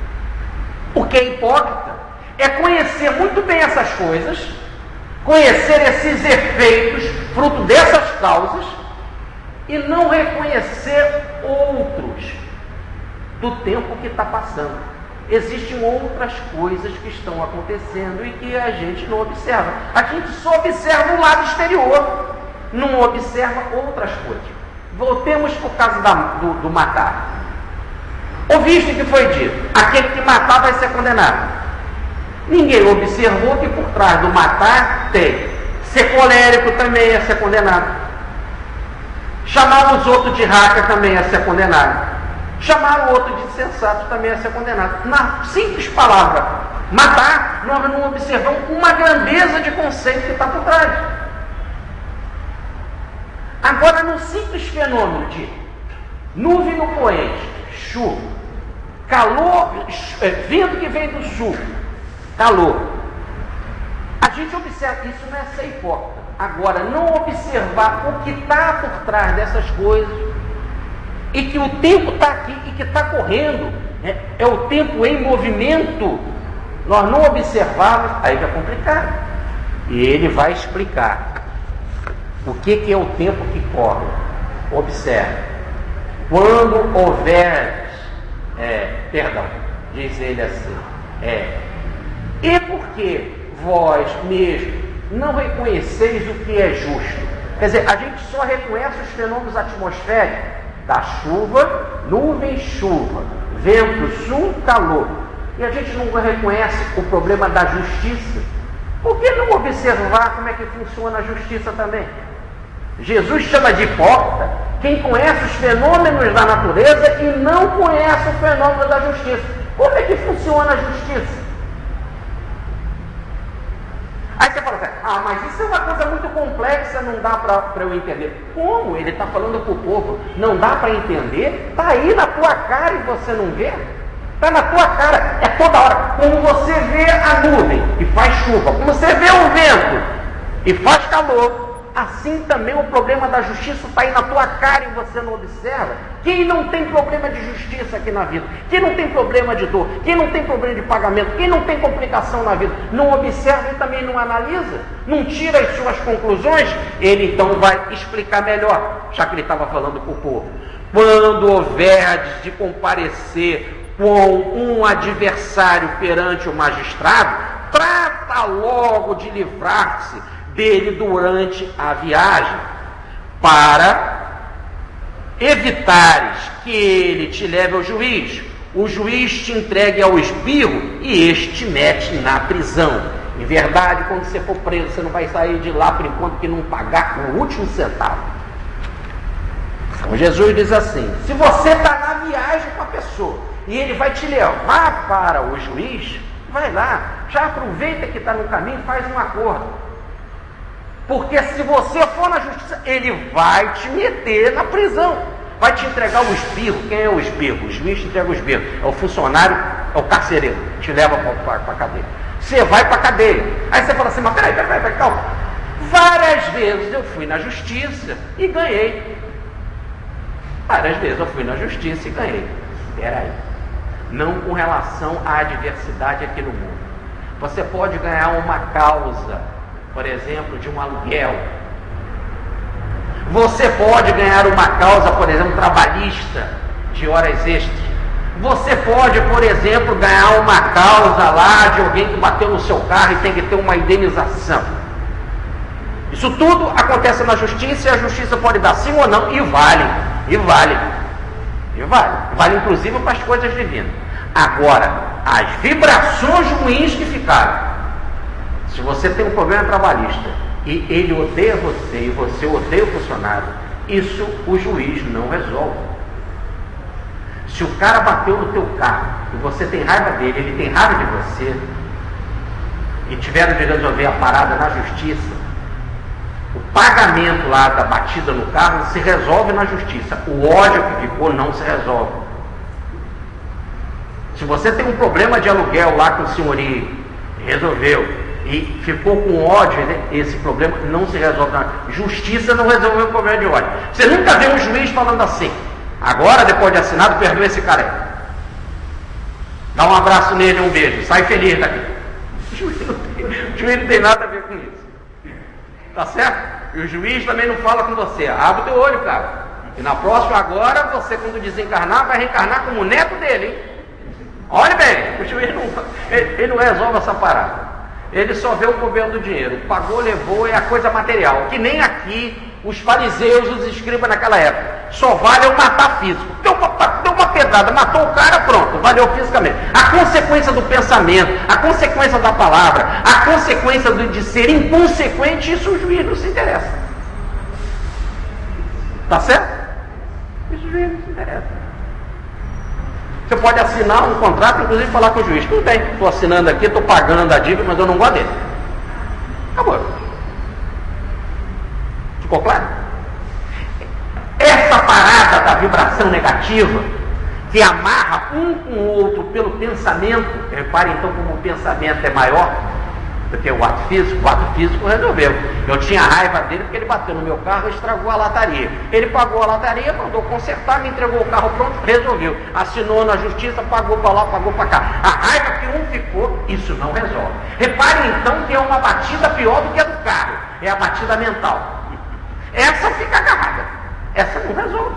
O que é hipócrita é conhecer muito bem essas coisas, conhecer esses efeitos, fruto dessas causas, e não reconhecer outros do tempo que está passando. Existem outras coisas que estão acontecendo e que a gente não observa. A gente só observa o lado exterior, não observa outras coisas. Voltemos para o caso da, do, do matar. Ouviste que foi dito, aquele que matar vai ser condenado. Ninguém observou que por trás do matar tem ser colérico também ia ser condenado. Chamar os outros de raca também ia ser condenado. Chamar o outro de insensato também a ser condenado. Na simples palavra, matar, nós não observamos uma grandeza de conceito que está por trás. Agora, no simples fenômeno de nuvem no poente, chuva, calor, é, vento que vem do sul, calor. A gente observa, isso não é ser hipócrita. Agora, não observar o que está por trás dessas coisas, e que o tempo está aqui e que está correndo, é, é o tempo em movimento, nós não observarmos, aí já é complicado. E ele vai explicar o que, que é o tempo que corre. Observe, quando houver, é, perdão, diz ele assim, é, e porque vós mesmos não reconheceis o que é justo. Quer dizer, a gente só reconhece os fenômenos atmosféricos da chuva, nuvem, chuva, vento, sul, calor. E a gente não reconhece o problema da justiça. Por que não observar como é que funciona a justiça também? Jesus chama de hipócrita quem conhece os fenômenos da natureza e não conhece o fenômeno da justiça. Como é que funciona a justiça? Aí você fala assim, ah, mas isso é uma coisa muito complexa, não dá para eu entender. Como? Ele está falando para o povo, não dá para entender? Está aí na tua cara e você não vê? Está na tua cara, é toda hora. Como você vê a nuvem e faz chuva, como você vê o vento e faz calor, assim também o problema da justiça está aí na tua cara e você não observa. Quem não tem problema de justiça aqui na vida, quem não tem problema de dor, quem não tem problema de pagamento, quem não tem complicação na vida, não observa e também não analisa, não tira as suas conclusões, ele então vai explicar melhor, já que ele estava falando para o povo. Quando houver de comparecer com um adversário perante o magistrado, trata logo de livrar-se dele durante a viagem, para evitares que ele te leve ao juiz, o juiz te entregue ao esbirro e este te mete na prisão. Em verdade, quando você for preso, você não vai sair de lá por enquanto que não pagar o último centavo. Então Jesus diz assim, se você está na viagem com a pessoa e ele vai te levar para o juiz, vai lá, já aproveita que está no caminho e faz um acordo. Porque se você for na justiça, ele vai te meter na prisão, vai te entregar o esbirro. Quem é o esbirro? O juiz te entrega o esbirro, é o funcionário, é o carcereiro, te leva para a cadeia. Você vai para a cadeia. Aí você fala assim, mas peraí, peraí, peraí, calma. Várias vezes eu fui na justiça e ganhei. Várias vezes eu fui na justiça e ganhei. Peraí, não com relação à adversidade aqui no mundo. Você pode ganhar uma causa, por exemplo, de um aluguel. Você pode ganhar uma causa, por exemplo, trabalhista, de horas extras. Você pode, por exemplo, ganhar uma causa lá de alguém que bateu no seu carro e tem que ter uma indenização. Isso tudo acontece na justiça e a justiça pode dar sim ou não, e vale, e vale, e vale. Vale inclusive para as coisas divinas. Agora, as vibrações ruins que ficaram, se você tem um problema trabalhista e ele odeia você e você odeia o funcionário, isso o juiz não resolve. Se o cara bateu no teu carro e você tem raiva dele, ele tem raiva de você, e tiveram de resolver a parada na justiça, o pagamento lá da batida no carro se resolve na justiça. O ódio que ficou não se resolve. Se você tem um problema de aluguel lá com o senhorio, resolveu, e ficou com ódio, né? Esse problema não se resolve na justiça, não resolveu o problema de ódio. Você nunca vê um juiz falando assim, agora depois de assinado, perdoa esse cara aí, dá um abraço nele, um beijo, sai feliz daqui. O juiz não tem, o juiz não tem nada a ver com isso, tá certo? E o juiz também não fala com você, abre o teu olho, cara, e na próxima agora, você quando desencarnar, vai reencarnar como neto dele, hein? Olha bem, o juiz não, ele, ele não resolve essa parada. Ele só vê o governo do dinheiro. Pagou, levou, é a coisa material. Que nem aqui os fariseus, os escribas naquela época. Só vale eu matar físico. Deu uma, deu uma pedrada, matou o cara, pronto, valeu fisicamente. A consequência do pensamento, a consequência da palavra, a consequência do, de ser inconsequente, isso o juiz não se interessa. Tá certo? Isso o juiz não se interessa. Você pode assinar um contrato, inclusive falar com o juiz, tudo bem, estou assinando aqui, estou pagando a dívida, mas eu não gosto dele. Acabou. Ficou claro? Essa parada da vibração negativa que amarra um com o outro pelo pensamento. Repare então como o pensamento é maior do que o ato físico. O ato físico resolveu. Eu tinha raiva dele porque ele bateu no meu carro e estragou a lataria. Ele pagou a lataria, mandou consertar, me entregou o carro pronto, resolveu. Assinou na justiça, pagou para lá, pagou para cá. A raiva que um ficou, isso não resolve. Repare então que é uma batida pior do que a do carro. É a batida mental. Essa fica agarrada. Essa não resolve.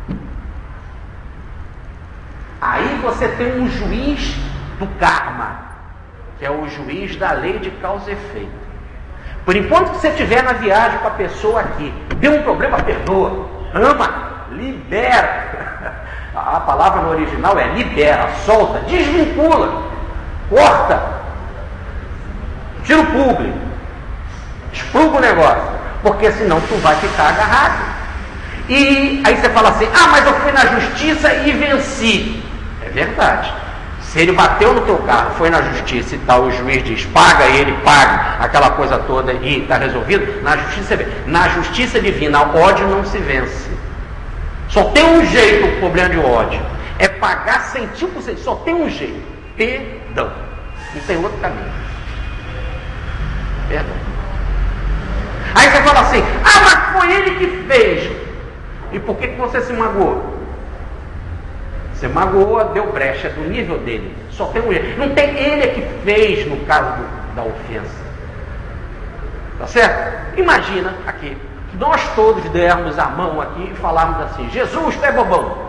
Aí você tem um juiz do karma, que é o juiz da lei de causa e efeito. Por enquanto que você estiver na viagem com a pessoa aqui, deu um problema, perdoa, ama, libera. A palavra no original é libera, solta, desvincula, corta, tira o público, expurga o negócio, porque senão tu vai ficar agarrado. E aí você fala assim, ah, mas eu fui na justiça e venci. É verdade. Se ele bateu no teu carro, foi na justiça e tal, o juiz diz, paga, ele paga, aquela coisa toda e está resolvido, na justiça, na justiça divina, o ódio não se vence. Só tem um jeito o problema de ódio, é pagar cento por cento, só tem um jeito, perdão. Não tem outro caminho. Perdão. Aí você fala assim, ah, mas foi ele que fez. E por que, que você se magoou? Você magoou, deu brecha do nível dele. Só tem um jeito. Não tem ele é que fez no caso do, da ofensa. Tá certo? Imagina aqui, que nós todos dermos a mão aqui e falarmos assim, Jesus, tu é bobão.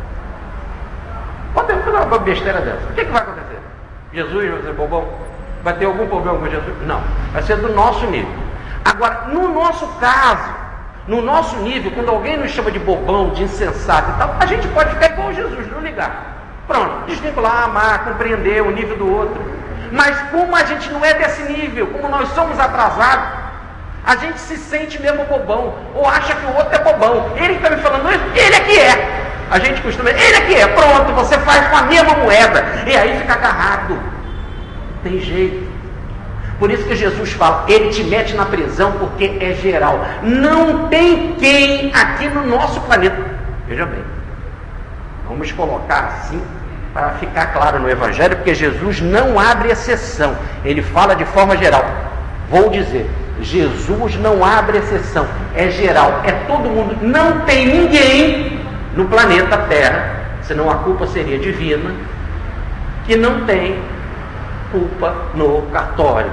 Pode ter uma besteira dessa. O que, que vai acontecer? Jesus vai ser bobão? Vai ter algum problema com Jesus? Não. Vai ser do nosso nível. Agora, no nosso caso, no nosso nível, quando alguém nos chama de bobão, de insensato e tal, a gente pode ficar igual Jesus, não ligar. Pronto, desvincular, amar, compreender o nível do outro. Mas como a gente não é desse nível, como nós somos atrasados, a gente se sente mesmo bobão, ou acha que o outro é bobão. Ele está me falando isso, ele é que é. A gente costuma, ele é que é, pronto, você faz com a mesma moeda, e aí fica agarrado. Não tem jeito. Por isso que Jesus fala, ele te mete na prisão porque é geral. Não tem quem aqui no nosso planeta. Veja bem, vamos colocar assim para ficar claro no Evangelho, porque Jesus não abre exceção. Ele fala de forma geral. Vou dizer, Jesus não abre exceção. É geral, é todo mundo. Não tem ninguém no planeta Terra, senão a culpa seria divina, que não tem culpa no cartório.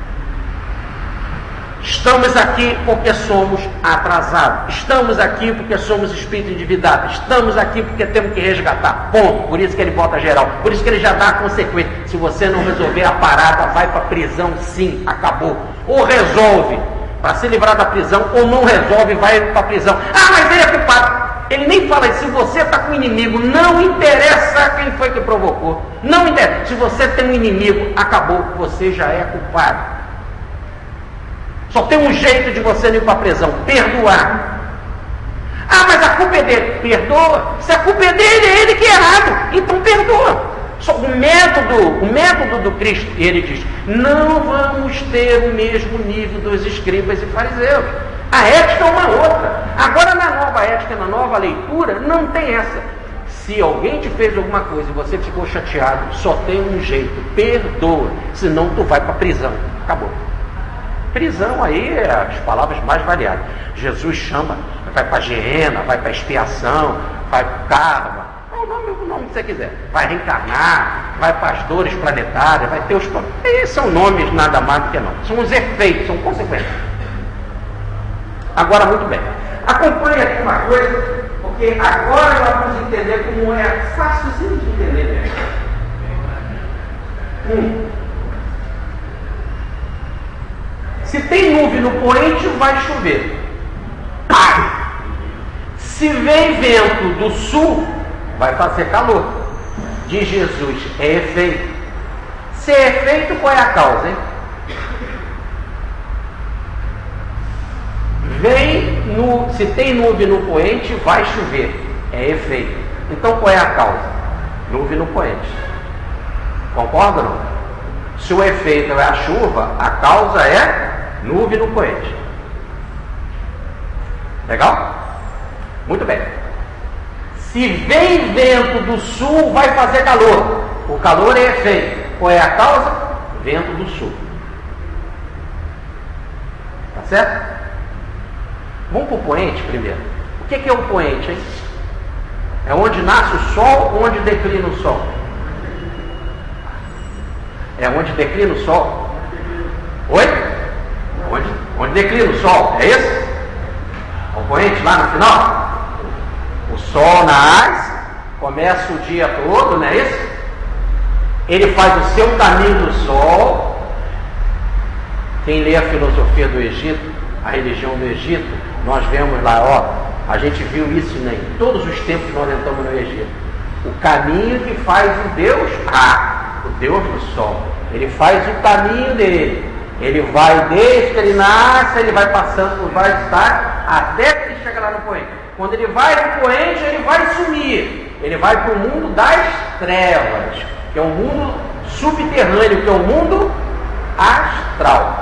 Estamos aqui porque somos atrasados. Estamos aqui porque somos espírito endividado. Estamos aqui porque temos que resgatar. Ponto. Por isso que ele bota geral. Por isso que ele já dá a consequência. Se você não resolver a parada, vai para a prisão, sim, acabou. Ou resolve para se livrar da prisão, ou não resolve, vai para a prisão. Ah, mas ele é culpado. Ele nem fala isso. Se você está com um inimigo, não interessa quem foi que provocou. Não interessa. Se você tem um inimigo, acabou. Você já é culpado. Só tem um jeito de você não ir para a prisão, perdoar. Ah, mas a culpa é dele. Perdoa. Se a culpa é dele, é ele que é errado. Então perdoa. Só o método, o método do Cristo, ele diz, não vamos ter o mesmo nível dos escribas e fariseus. A ética é uma outra. Agora na nova ética, na nova leitura, não tem essa. Se alguém te fez alguma coisa e você ficou chateado, só tem um jeito, perdoa. Senão tu vai para a prisão. Acabou. Prisão aí é as palavras mais variadas. Jesus chama, vai para a geena, vai para a expiação, vai para o karma, o nome, o nome que você quiser. Vai reencarnar, vai para as dores planetárias, vai ter os... Esses são nomes nada mais do que não. São os efeitos, são consequências. Agora, muito bem. Acompanhe aqui uma coisa, porque agora nós vamos entender como é fácilzinho de entender. Né? Hum. Se tem nuvem no poente, vai chover. Se vem vento do sul, vai fazer calor. Diz Jesus, é efeito. Se é efeito, qual é a causa, hein? Vem no, se tem nuvem no poente, vai chover. É efeito. Então qual é a causa? Nuvem no poente. Concorda ou não? Se o efeito é a chuva, a causa é nuvem no poente. Legal? Muito bem. Se vem vento do sul, vai fazer calor. O calor é efeito. Qual é a causa? Vento do sul. Tá certo? Vamos para o poente primeiro. O que é o poente, hein? É onde nasce o sol ou onde declina o sol? É onde declina o sol. Oi? Onde, onde declina o sol, é isso? O poente lá no final? O sol nasce, começa o dia todo, não é isso? Ele faz o seu caminho do sol. Quem lê a filosofia do Egito, a religião do Egito, nós vemos lá, ó, a gente viu isso, né, em todos os tempos que nós entramos no Egito. O caminho que faz o Deus Ra, o Deus do sol. Ele faz o caminho dele. Ele vai, desde que ele nasce, ele vai passando por vários estágios, até que ele chega lá no poente. Quando ele vai no poente, ele vai sumir. Ele vai para o mundo das trevas, que é um mundo subterrâneo, que é o mundo astral.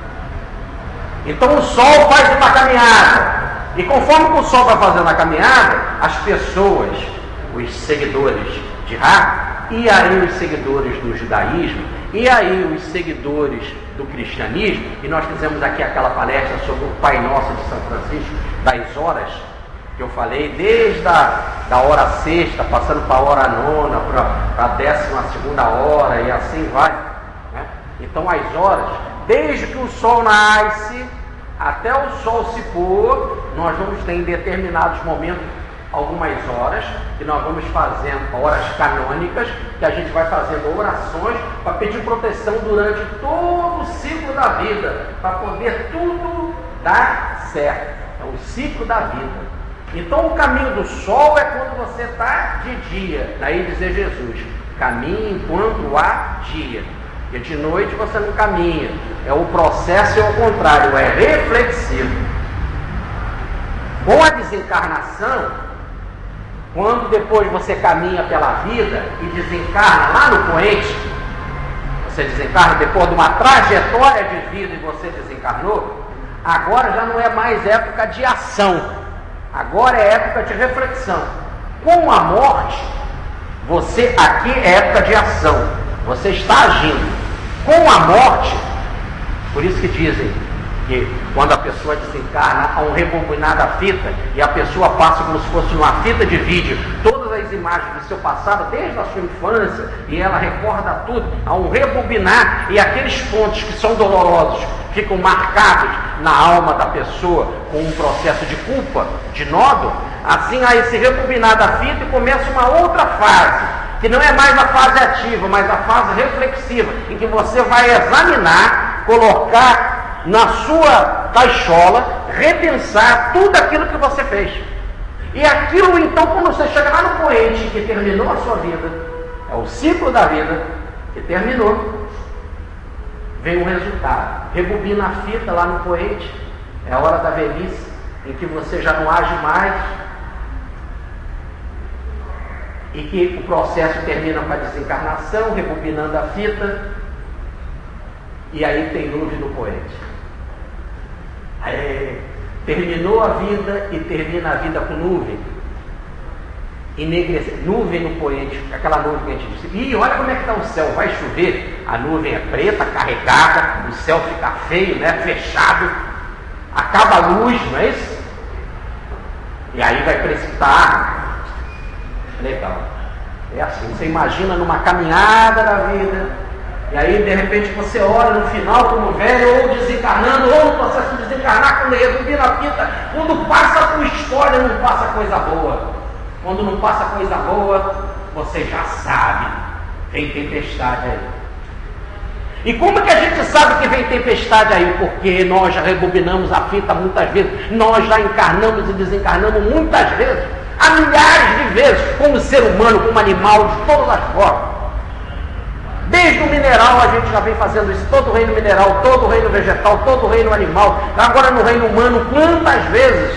Então o sol faz uma caminhada. E conforme o sol vai fazendo a caminhada, as pessoas, os seguidores de Ra, e aí os seguidores do judaísmo, e aí os seguidores do cristianismo, e nós fizemos aqui aquela palestra sobre o Pai Nosso de São Francisco, das horas, que eu falei, desde a da hora sexta, passando para a hora nona, para a décima segunda hora, e assim vai. Né? Então as horas, desde que o sol nasce, até o sol se pôr, nós vamos ter em determinados momentos algumas horas que nós vamos fazendo, horas canônicas, que a gente vai fazendo orações para pedir proteção durante todo o ciclo da vida, para poder tudo dar certo. É o ciclo da vida. Então o caminho do sol é quando você está de dia. Daí dizer Jesus, caminhe enquanto há dia. E de noite você não caminha. É o processo é o contrário, é reflexivo. Com a desencarnação, quando depois você caminha pela vida e desencarna lá no poente, você desencarna depois de uma trajetória de vida e você desencarnou, agora já não é mais época de ação, agora é época de reflexão. Com a morte, você aqui é época de ação, você está agindo. Com a morte, por isso que dizem que quando a pessoa desencarna, há um rebobinar da fita e a pessoa passa como se fosse numa fita de vídeo todas as imagens do seu passado, desde a sua infância, e ela recorda tudo, há um rebobinar, e aqueles pontos que são dolorosos ficam marcados na alma da pessoa com um processo de culpa, de nódulo. Assim há esse rebobinar da fita e começa uma outra fase, que não é mais a fase ativa, mas a fase reflexiva, em que você vai examinar, colocar na sua caixola, repensar tudo aquilo que você fez. E aquilo, então, quando você chega lá no poente que terminou a sua vida, é o ciclo da vida que terminou, vem um resultado. Rebobina a fita lá no poente, é a hora da velhice, em que você já não age mais, e que o processo termina com a desencarnação, rebobinando a fita, e aí tem nuvem no poente. É, terminou a vida e termina a vida com nuvem. Enegrece, nuvem no poente, aquela nuvem que a gente disse, ih, olha como é que está o céu, vai chover, a nuvem é preta, carregada, o céu fica feio, né, fechado, acaba a luz, não é isso? E aí vai precipitar. Legal. É assim, você imagina numa caminhada da vida, e aí de repente você olha no final como velho, ou desencarnando, ou no processo de desencarnar, quando rebobina a fita, quando passa por história, não passa coisa boa. Quando não passa coisa boa, você já sabe, vem tempestade aí. E como que a gente sabe que vem tempestade aí? Porque nós já rebobinamos a fita muitas vezes, nós já encarnamos e desencarnamos muitas vezes, há milhares de vezes, como ser humano, como animal, de todas as formas. Desde o mineral a gente já vem fazendo isso, todo o reino mineral, todo o reino vegetal, todo o reino animal, agora no reino humano, quantas vezes?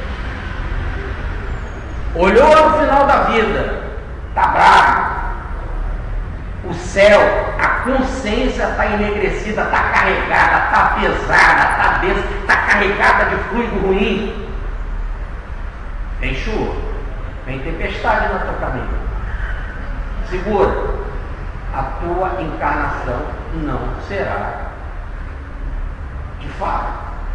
Olhou no final da vida, está bravo, o céu, a consciência está enegrecida, está carregada, está pesada, está densa, está carregada de fluido ruim. Vem chuva, vem tempestade no teu caminho. Segura, a tua encarnação não será de fato.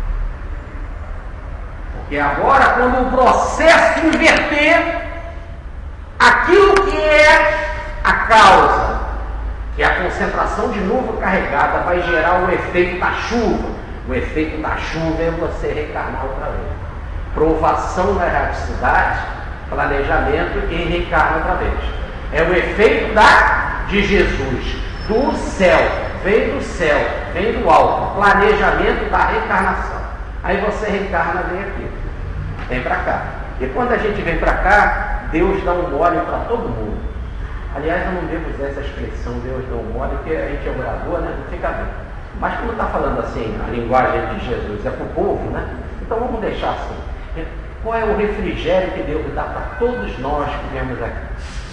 Porque agora, quando o processo inverter, aquilo que é a causa, que é a concentração de nuvem carregada, vai gerar o efeito da chuva. O efeito da chuva é você reencarnar outra vez. Provação na erraticidade, planejamento e reencarna outra vez. É o efeito da, de Jesus, do céu, vem do céu, vem do alto, planejamento da reencarnação. Aí você reencarna, vem aqui, vem para cá. E quando a gente vem para cá, Deus dá um mole para todo mundo. Aliás, eu não devo usar essa expressão, Deus dá um mole, porque a gente é orador, né? Não fica bem. Mas quando está falando assim, a linguagem de Jesus é para o povo, né? Então vamos deixar assim. Qual é o refrigério que Deus dá para todos nós que viemos aqui?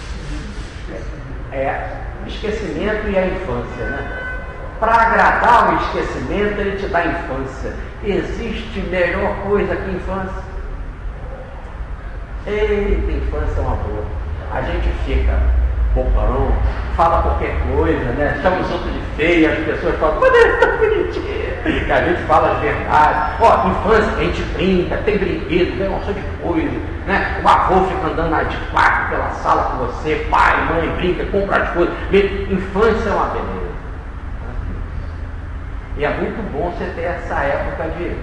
É esquecimento e a infância, né? Para agradar o esquecimento, ele te dá a infância. Existe melhor coisa que infância? Eita, infância é uma boa. A gente fica bobão, fala qualquer coisa, né? Chama os outros de feio, as pessoas falam, mas ele é tão bonitinho. E a gente fala as verdades. Ó, infância, a gente brinca, tem brinquedo, tem uma opção de coisa, né? O avô fica andando de quatro pela sala com você, pai, mãe, brinca, compra as coisas. Infância é uma beleza. E é muito bom você ter essa época de,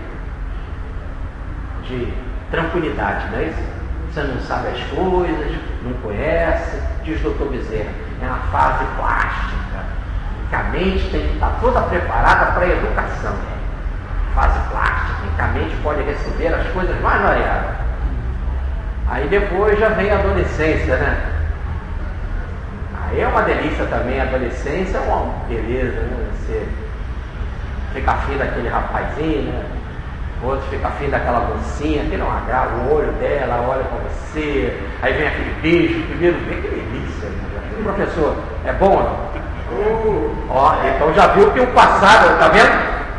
de tranquilidade, não é isso? Você não sabe as coisas, não conhece, diz doutor Bezerra, é uma fase plástica, que a mente tem que estar toda preparada para a educação. Fase plástica, que a mente pode receber as coisas mais variadas. Aí depois já vem a adolescência, né? Aí é uma delícia também, a adolescência é uma beleza, né? Você fica afim daquele rapazinho, né? O outro fica afim daquela mocinha, que não agrada, o olho dela, olha para você, aí vem aquele beijo, primeiro beijo, que delícia, né? Professor, é bom ou não? Uh, ó, então já viu que o passado, tá vendo?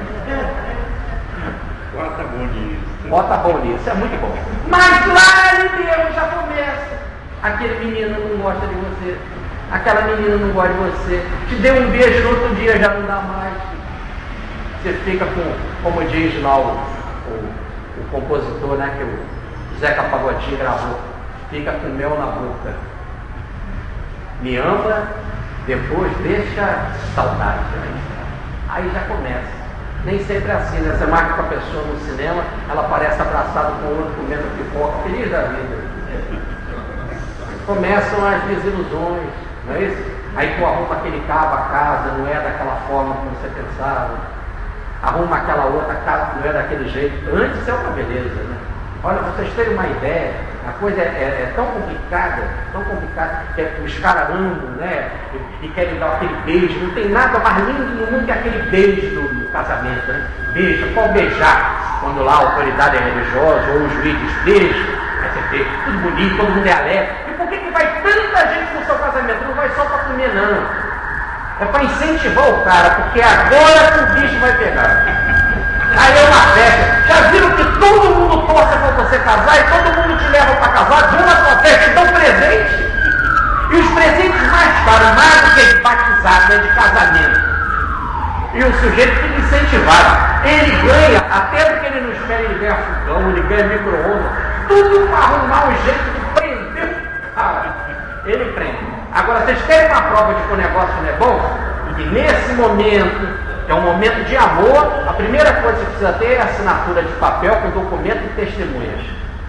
Bota bom nisso. Bota bom nisso, é muito bom. Mas lá em Deus já começa. Aquele menino não gosta de você, aquela menina não gosta de você, te deu um beijo no outro dia, já não dá mais. Você fica com, como diz lá o, o, o compositor, né, que o Zeca Pagodinho gravou, fica com mel na boca. Me ama, depois deixa saudade. Né? Aí já começa. Nem sempre é assim, né? Você marca com a pessoa no cinema, ela aparece abraçada com o outro, comendo pipoca, feliz da vida. Começam as desilusões, não é isso? Aí tu arruma aquele cabo, a casa não é daquela forma como você pensava. Arruma aquela outra casa, não é daquele jeito. Antes é uma beleza, né? Olha, vocês terem uma ideia, a coisa é, é, é tão complicada, tão complicada, que é, os caras andam, né? E, e querem dar aquele beijo. Não tem nada mais lindo no mundo que aquele beijo do, do casamento, né? Beijo, qual beijar? Quando lá a autoridade é religiosa ou o juiz diz beijo, aí você vê tudo bonito, todo mundo é alegre. E por que, que vai tanta gente no seu casamento? Não vai só para comer, não. É para incentivar o cara, porque agora que o bicho vai pegar. Aí é uma festa. Já viram que todo mundo torce para você casar e todo mundo te leva para casar, vão na sua festa, te dão presente. E os presentes mais caros, mais do que de batizado, né, de casamento. E o sujeito fica incentivado. Ele ganha, até do que ele não espera, ele ganha fogão, ele ganha micro-ondas, tudo para arrumar um jeito de prender o cara. Ele prende. Agora, vocês querem uma prova de que o negócio não é bom? E nesse momento, que é um momento de amor, a primeira coisa que você precisa ter é a assinatura de papel com documento e testemunhas.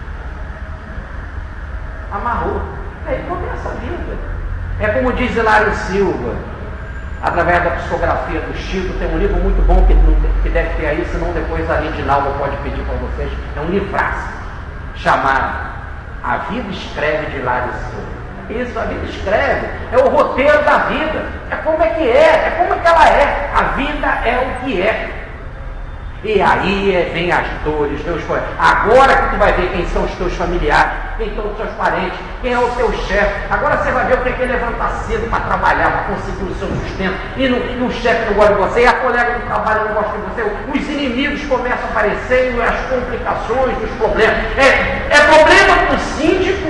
Amarrou. Aí começa a vida. É como diz Hilário Silva, através da psicografia do Chico, tem um livro muito bom que, que deve ter aí, senão depois a Lindinalva pode pedir para vocês. É um livraço chamado A Vida Escreve de Hilário Silva. Isso, a vida escreve, é o roteiro da vida, é como é que é, é como é que ela é, a vida é o que é. E aí vem as dores, teus colegas. Agora que tu vai ver quem são os teus familiares, quem são os teus parentes, quem é o teu chefe. Agora você vai ver o que é que levantar cedo para trabalhar, para conseguir o seu sustento. E, no, e o chefe não gosta de você, e a colega do trabalho não gosta de você. Os inimigos começam a aparecer, e as complicações, os problemas. É, é problema para o síndico e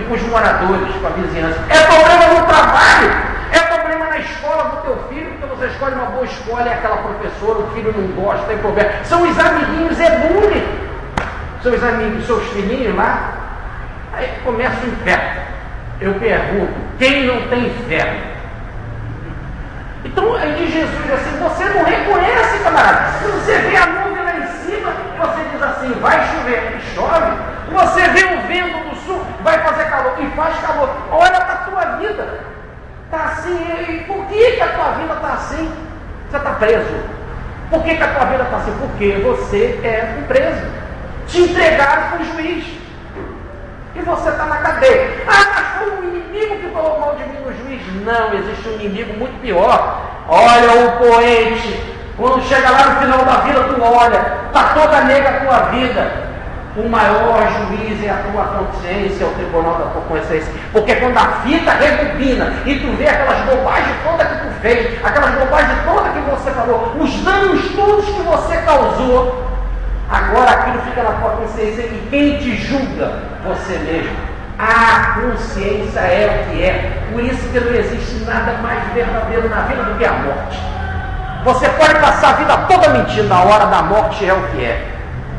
com os moradores, com a vizinhança. É problema no trabalho, é problema na escola do teu filho, porque você escolhe uma boa escola e aquela professora, o filho não gosta, tem problema. São os amiguinhos, é bullying. São os amigos, seus filhinhos lá. Aí começa o inferno. Eu pergunto, quem não tem fé? Então, aí diz Jesus assim, você não reconhece, camarada. Se você vê a nuvem lá em cima, você diz assim, vai chover, e chove. Você vê o vento do sul, vai fazer calor, e faz calor. Olha para a tua vida. Está assim, e por que, que a tua vida está assim? Você está preso. Por que, que a tua vida está assim? Porque você é um preso. Te entregaram para o juiz. E você está na cadeia. Ah, mas foi um inimigo que falou mal de mim no juiz. Não, existe um inimigo muito pior. Olha o poente. Quando chega lá no final da vida, tu olha, está toda negra a tua vida. O maior juiz é a tua consciência, é o tribunal da tua consciência. Porque quando a fita rebobina e tu vê aquelas bobagens todas que tu fez, aquelas bobagens todas que você falou, os danos todos que você causou, agora aquilo fica na tua consciência e quem te julga? Você mesmo. A consciência é o que é. Por isso que não existe nada mais verdadeiro na vida do que a morte. Você pode passar a vida toda mentindo, a hora da morte é o que é.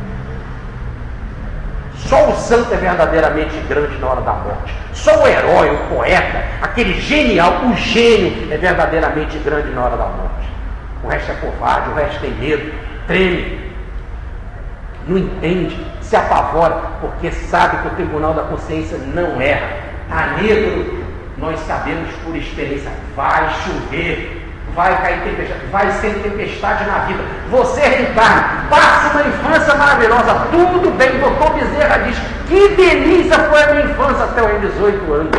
Só o santo é verdadeiramente grande na hora da morte. Só o herói, o poeta, aquele genial, o gênio é verdadeiramente grande na hora da morte. O resto é covarde, o resto tem medo, treme, não entende, se apavora, porque sabe que o tribunal da consciência não erra. Está negro, nós sabemos por experiência, vai chover. Vai cair tempestade, vai ser tempestade na vida. Você reencarna, passa uma infância maravilhosa, tudo bem. O doutor Bezerra diz, que delícia foi a minha infância até os dezoito anos.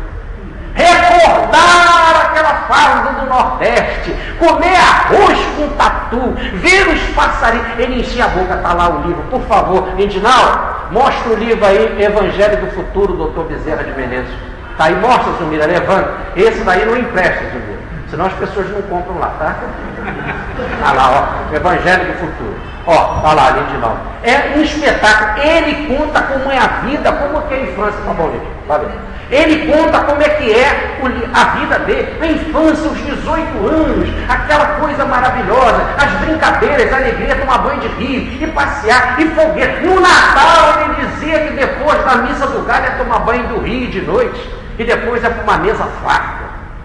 Recordar aquela fase do Nordeste, comer arroz com tatu, ver os passarinhos. Ele enchia a boca, está lá o livro, por favor. Edinal, mostra o livro aí, Evangelho do Futuro, doutor Bezerra de Menezes. Está aí, mostra, Zumira, levanta. Esse daí não empresta, Zumira. Senão as pessoas não compram lá, tá? Olha lá, ó, Evangelho do Futuro. Ó, olha lá, Lindinal. É um espetáculo. Ele conta como é a vida, como que é a infância. Tá bom, Lindinal, valeu. Ele conta como é que é a vida dele, a infância, os dezoito anos, aquela coisa maravilhosa, as brincadeiras, a alegria, tomar banho de rio, e passear, e foguete. No Natal ele dizia que depois da missa do galho é tomar banho do rio de noite, e depois é para uma mesa farta.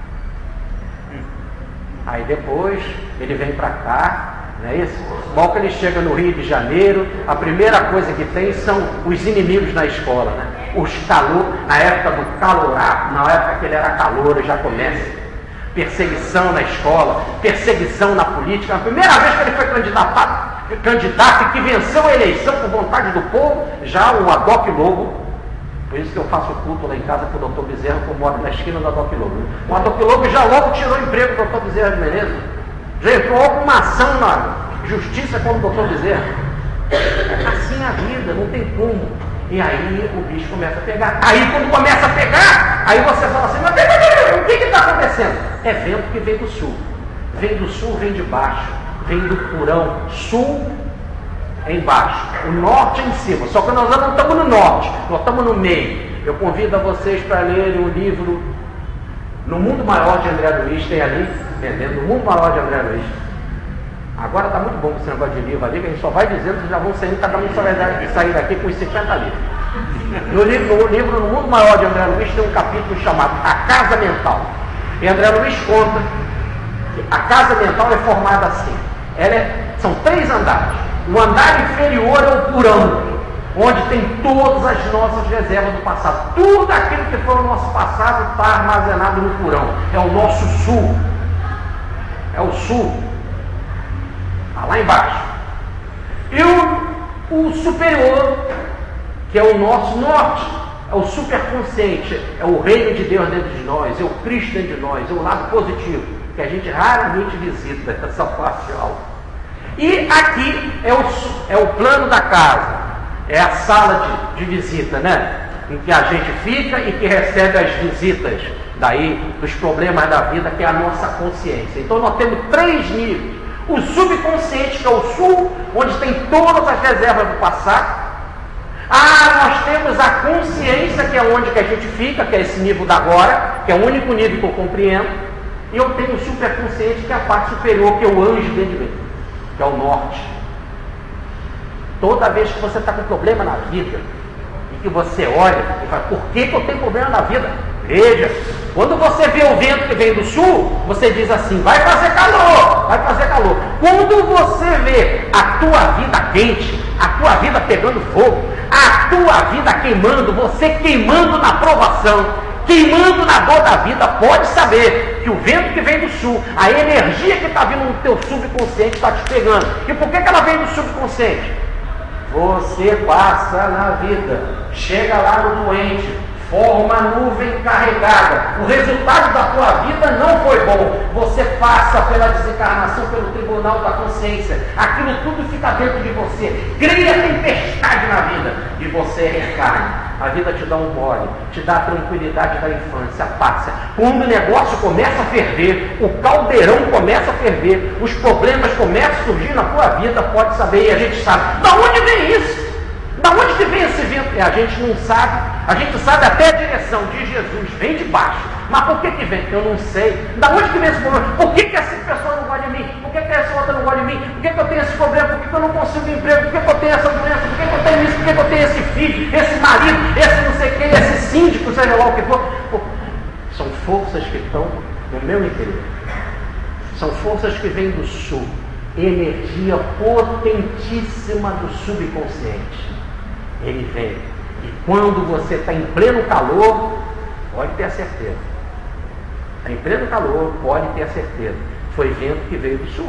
Aí depois ele vem para cá, não é isso? Bom que ele chega no Rio de Janeiro, a primeira coisa que tem são os inimigos na escola, né? Os calor, na época do calorato, na época que ele era calouro, já começa. Perseguição na escola, perseguição na política. A primeira vez que ele foi candidato, candidato e que venceu a eleição por vontade do povo, já o Adoc Lobo. Por isso que eu faço culto lá em casa com o doutor Bezerra, que eu moro na esquina do Adoc Lobo. O Adoc Lobo já logo tirou o emprego do doutor Bezerra de Menezes. Já entrou com uma ação na justiça contra o doutor Bezerra. Assim a vida, não tem como. E aí o bicho começa a pegar. Aí quando começa a pegar, aí você fala assim, mas o que está acontecendo? É vento que vem do sul. Vem do sul, vem de baixo. Vem do porão. Sul é embaixo, o norte é em cima, só que nós não estamos no norte, nós estamos no meio. Eu convido a vocês para lerem o livro No Mundo Maior de André Luiz, tem ali, vendendo, No Mundo Maior de André Luiz. Agora está muito bom esse negócio de livro ali, que a gente só vai dizendo que já vão saindo, cada um só vai sair daqui com os cinquenta livros. No livro, no livro No Mundo Maior de André Luiz tem um capítulo chamado A Casa Mental. E André Luiz conta que a casa mental é formada assim, ela é, são três andares. O andar inferior é o porão, onde tem todas as nossas reservas do passado. Tudo aquilo que foi o nosso passado está armazenado no porão. É o nosso sul. É o sul. Está lá embaixo. E o, o superior, que é o nosso norte, é o superconsciente, é o reino de Deus dentro de nós, é o Cristo dentro de nós, é o lado positivo, que a gente raramente visita essa parte alta. E aqui é o, é o plano da casa, é a sala de, de visita, né? Em que a gente fica e que recebe as visitas daí, dos problemas da vida, que é a nossa consciência. Então nós temos três níveis. O subconsciente, que é o sul, onde tem todas as reservas do passado. Ah, nós temos a consciência, que é onde que a gente fica, que é esse nível da agora, que é o único nível que eu compreendo. E eu tenho o superconsciente, que é a parte superior, que é o anjo dentro de mim, que é o norte. Toda vez que você está com problema na vida, e que você olha e fala, por que, que eu tenho problema na vida? Veja, quando você vê o vento que vem do sul, você diz assim, vai fazer calor, vai fazer calor. Quando você vê a tua vida quente, a tua vida pegando fogo, a tua vida queimando, você queimando na provação, queimando na dor da vida, pode saber que o vento que vem do sul, a energia que está vindo no teu subconsciente está te pegando. E por que, que ela vem do subconsciente? Você passa na vida, chega lá no doente, forma nuvem carregada. O resultado da tua vida não foi bom. Você passa pela desencarnação, pelo tribunal da consciência. Aquilo tudo fica dentro de você. Cria tempestade na vida e você reencarna. A vida te dá um mole, te dá a tranquilidade da infância, a paz. Quando o negócio começa a ferver, o caldeirão começa a ferver, os problemas começam a surgir na tua vida, pode saber, e a gente sabe. Da onde vem isso? Da onde que vem esse vento? É, a gente não sabe, a gente sabe até a direção de Jesus, vem de baixo. Mas por que que vem? Eu não sei. Da onde que vem esse problema? Por que que essa pessoa não gosta de mim? Por que que essa outra não gosta de mim? Por que que eu tenho esse problema? Por que que eu não consigo emprego? Por que que eu tenho essa doença? Por que que eu tenho isso? Por que que eu tenho esse filho, esse marido, esse não sei quem, esse síndico, seja lá o que for? Pô, são forças que estão no meu interior. São forças que vêm do sul. Energia potentíssima do subconsciente. Ele vem. E quando você está em pleno calor, pode ter a certeza. Está em pleno calor, pode ter a certeza. Foi vento que veio do sul.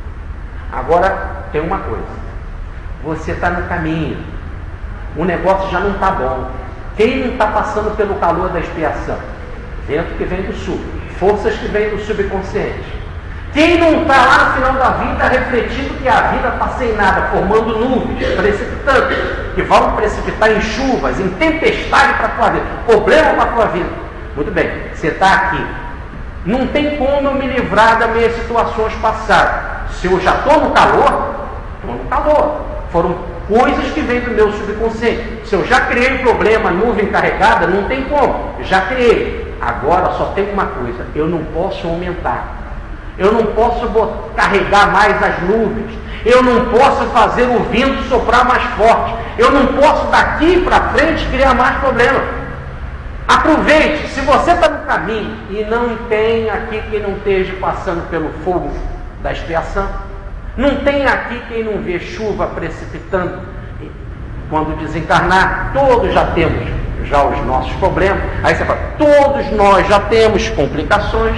Agora, tem uma coisa. Você está no caminho. O negócio já não está bom. Quem não está passando pelo calor da expiação? Vento que vem do sul. Forças que vêm do subconsciente. Quem não está lá no final da vida refletindo que a vida está sem nada, formando nuvens, precipitando, que vão precipitar em chuvas, em tempestade para a tua vida, problema para a tua vida. Muito bem, você está aqui. Não tem como eu me livrar das minhas situações passadas. Se eu já estou no calor, estou no calor. Foram coisas que vêm do meu subconsciente. Se eu já criei um problema, nuvem carregada, não tem como. Eu já criei. Agora só tem uma coisa, eu não posso aumentar. Eu não posso botar, carregar mais as nuvens. Eu não posso fazer o vento soprar mais forte. Eu não posso daqui para frente criar mais problemas. Aproveite, se você está no caminho e não tem aqui quem não esteja passando pelo fogo da expiação, não tem aqui quem não vê chuva precipitando. Quando desencarnar, todos já temos já os nossos problemas. Aí você fala, todos nós já temos complicações.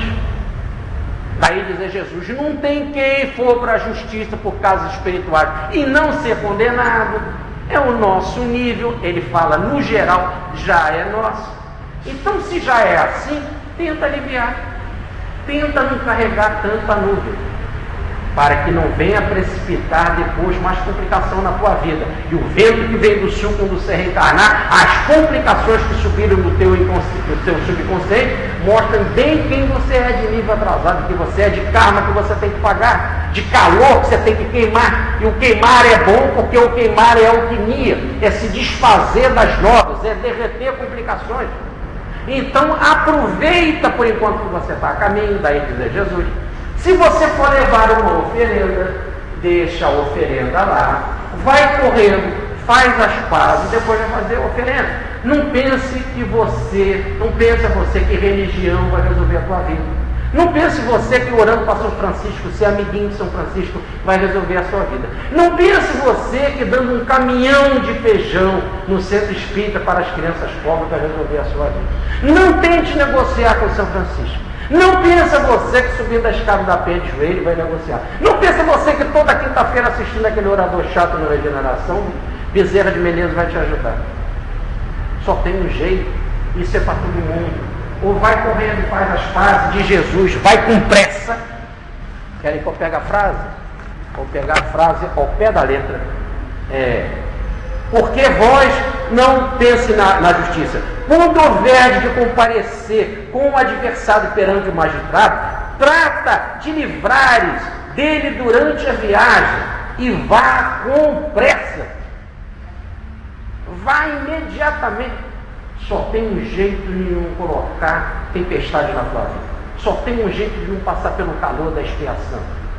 Daí dizer Jesus, não tem quem for para a justiça por causas espirituais e não ser condenado. É o nosso nível, ele fala no geral, já é nosso. Então se já é assim, tenta aliviar. Tenta não carregar tanta nuvem, para que não venha precipitar depois mais complicação na tua vida. E o vento que vem do sul quando você reencarnar, as complicações que subiram do teu, do teu subconsciente, mostram bem quem você é de nível atrasado, que você é de karma que você tem que pagar, de calor que você tem que queimar. E o queimar é bom porque o queimar é alquimia, é se desfazer das novas, é derreter complicações. Então aproveita por enquanto que você está a caminho, daí dizer Jesus. Se você for levar uma oferenda, deixa a oferenda lá, vai correndo, faz as pazes, depois vai fazer a oferenda. Não pense que você, não pense você que religião vai resolver a tua vida. Não pense você que orando para São Francisco, ser amiguinho de São Francisco, vai resolver a sua vida. Não pense você que dando um caminhão de feijão no centro espírita para as crianças pobres vai resolver a sua vida. Não tente negociar com São Francisco. Não pensa você que subindo a escada da pé de joelho vai negociar. Não pensa você que toda quinta-feira assistindo aquele orador chato na regeneração, Bezerra de Menezes vai te ajudar. Só tem um jeito, isso é para todo mundo. Ou vai correndo e faz as pazes de Jesus, vai com pressa. Querem que eu pegue a frase? Vou pegar a frase ao pé da letra. É, porque vós não pense na, na justiça. Quando houver de comparecer com o adversário perante o magistrado, trata de livrares dele durante a viagem e vá com pressa. vai imediatamente. Só tem um jeito de não colocar tempestade na tua vida. Só tem um jeito de não passar pelo calor da expiação.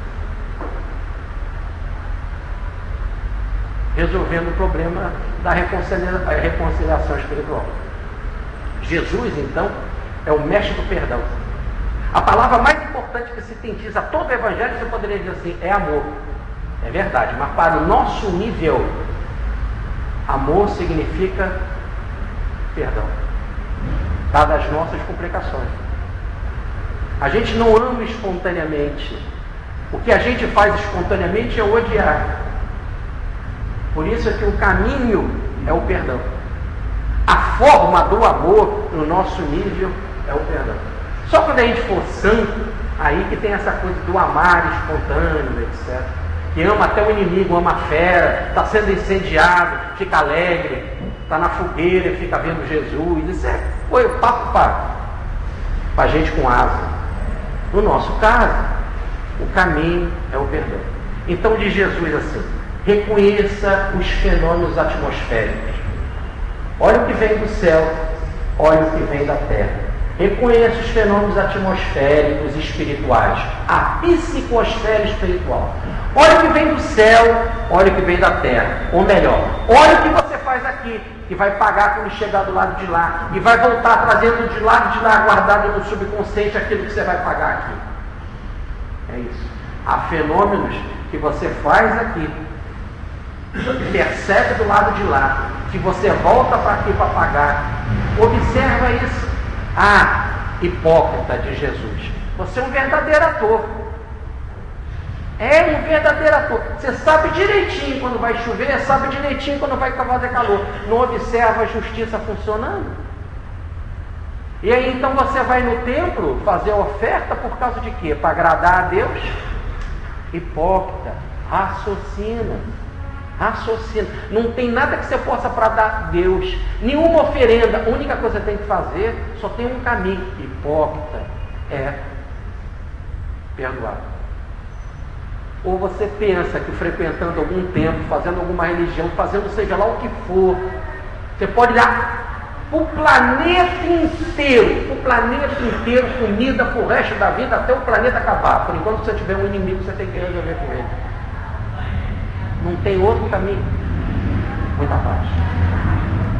Resolvendo o problema da reconcilia- reconciliação espiritual. Jesus, então, é o mestre do perdão. A palavra mais importante que se sintetiza todo o Evangelho, você poderia dizer assim, é amor. É verdade, mas para o nosso nível, amor significa perdão, dadas as nossas complicações. A gente não ama espontaneamente. O que a gente faz espontaneamente é odiar. Por isso é que o caminho é o perdão. A forma do amor no nosso nível é o perdão. Só quando a gente for santo, aí que tem essa coisa do amar espontâneo, etcétera. Que ama até o inimigo, ama a fera, está sendo incendiado, fica alegre, está na fogueira e fica vendo Jesus. Isso é foi o papo para gente com asa. No nosso caso, o caminho é o perdão. Então diz Jesus assim, reconheça os fenômenos atmosféricos. Olha o que vem do céu, olha o que vem da terra. Reconheça os fenômenos atmosféricos espirituais, a psicosfera espiritual. Olha o que vem do céu, olha o que vem da terra. Ou melhor, olha o que você faz aqui, que vai pagar quando chegar do lado de lá, e vai voltar trazendo de lado de lá, guardado no subconsciente, aquilo que você vai pagar aqui. É isso. Há fenômenos que você faz aqui, percebe do lado de lá, que você volta para aqui para pagar. Observa isso. Ah, hipócrita de Jesus, você é um verdadeiro ator. É um verdadeiro ator. Você sabe direitinho quando vai chover, sabe direitinho quando vai fazer calor. Não observa a justiça funcionando. E aí então você vai no templo fazer a oferta por causa de quê? Para agradar a Deus? Hipócrita, raciocina. Raciocina. Não tem nada que você possa para dar a Deus. Nenhuma oferenda. A única coisa que tem que fazer, só tem um caminho. Hipócrita é perdoar. Ou você pensa que frequentando algum templo, fazendo alguma religião, fazendo seja lá o que for, você pode dar para o planeta inteiro, para o planeta inteiro, comida para o resto da vida, até o planeta acabar. Por enquanto você tiver um inimigo, você tem que resolver com ele. Não tem outro caminho. Muita paz.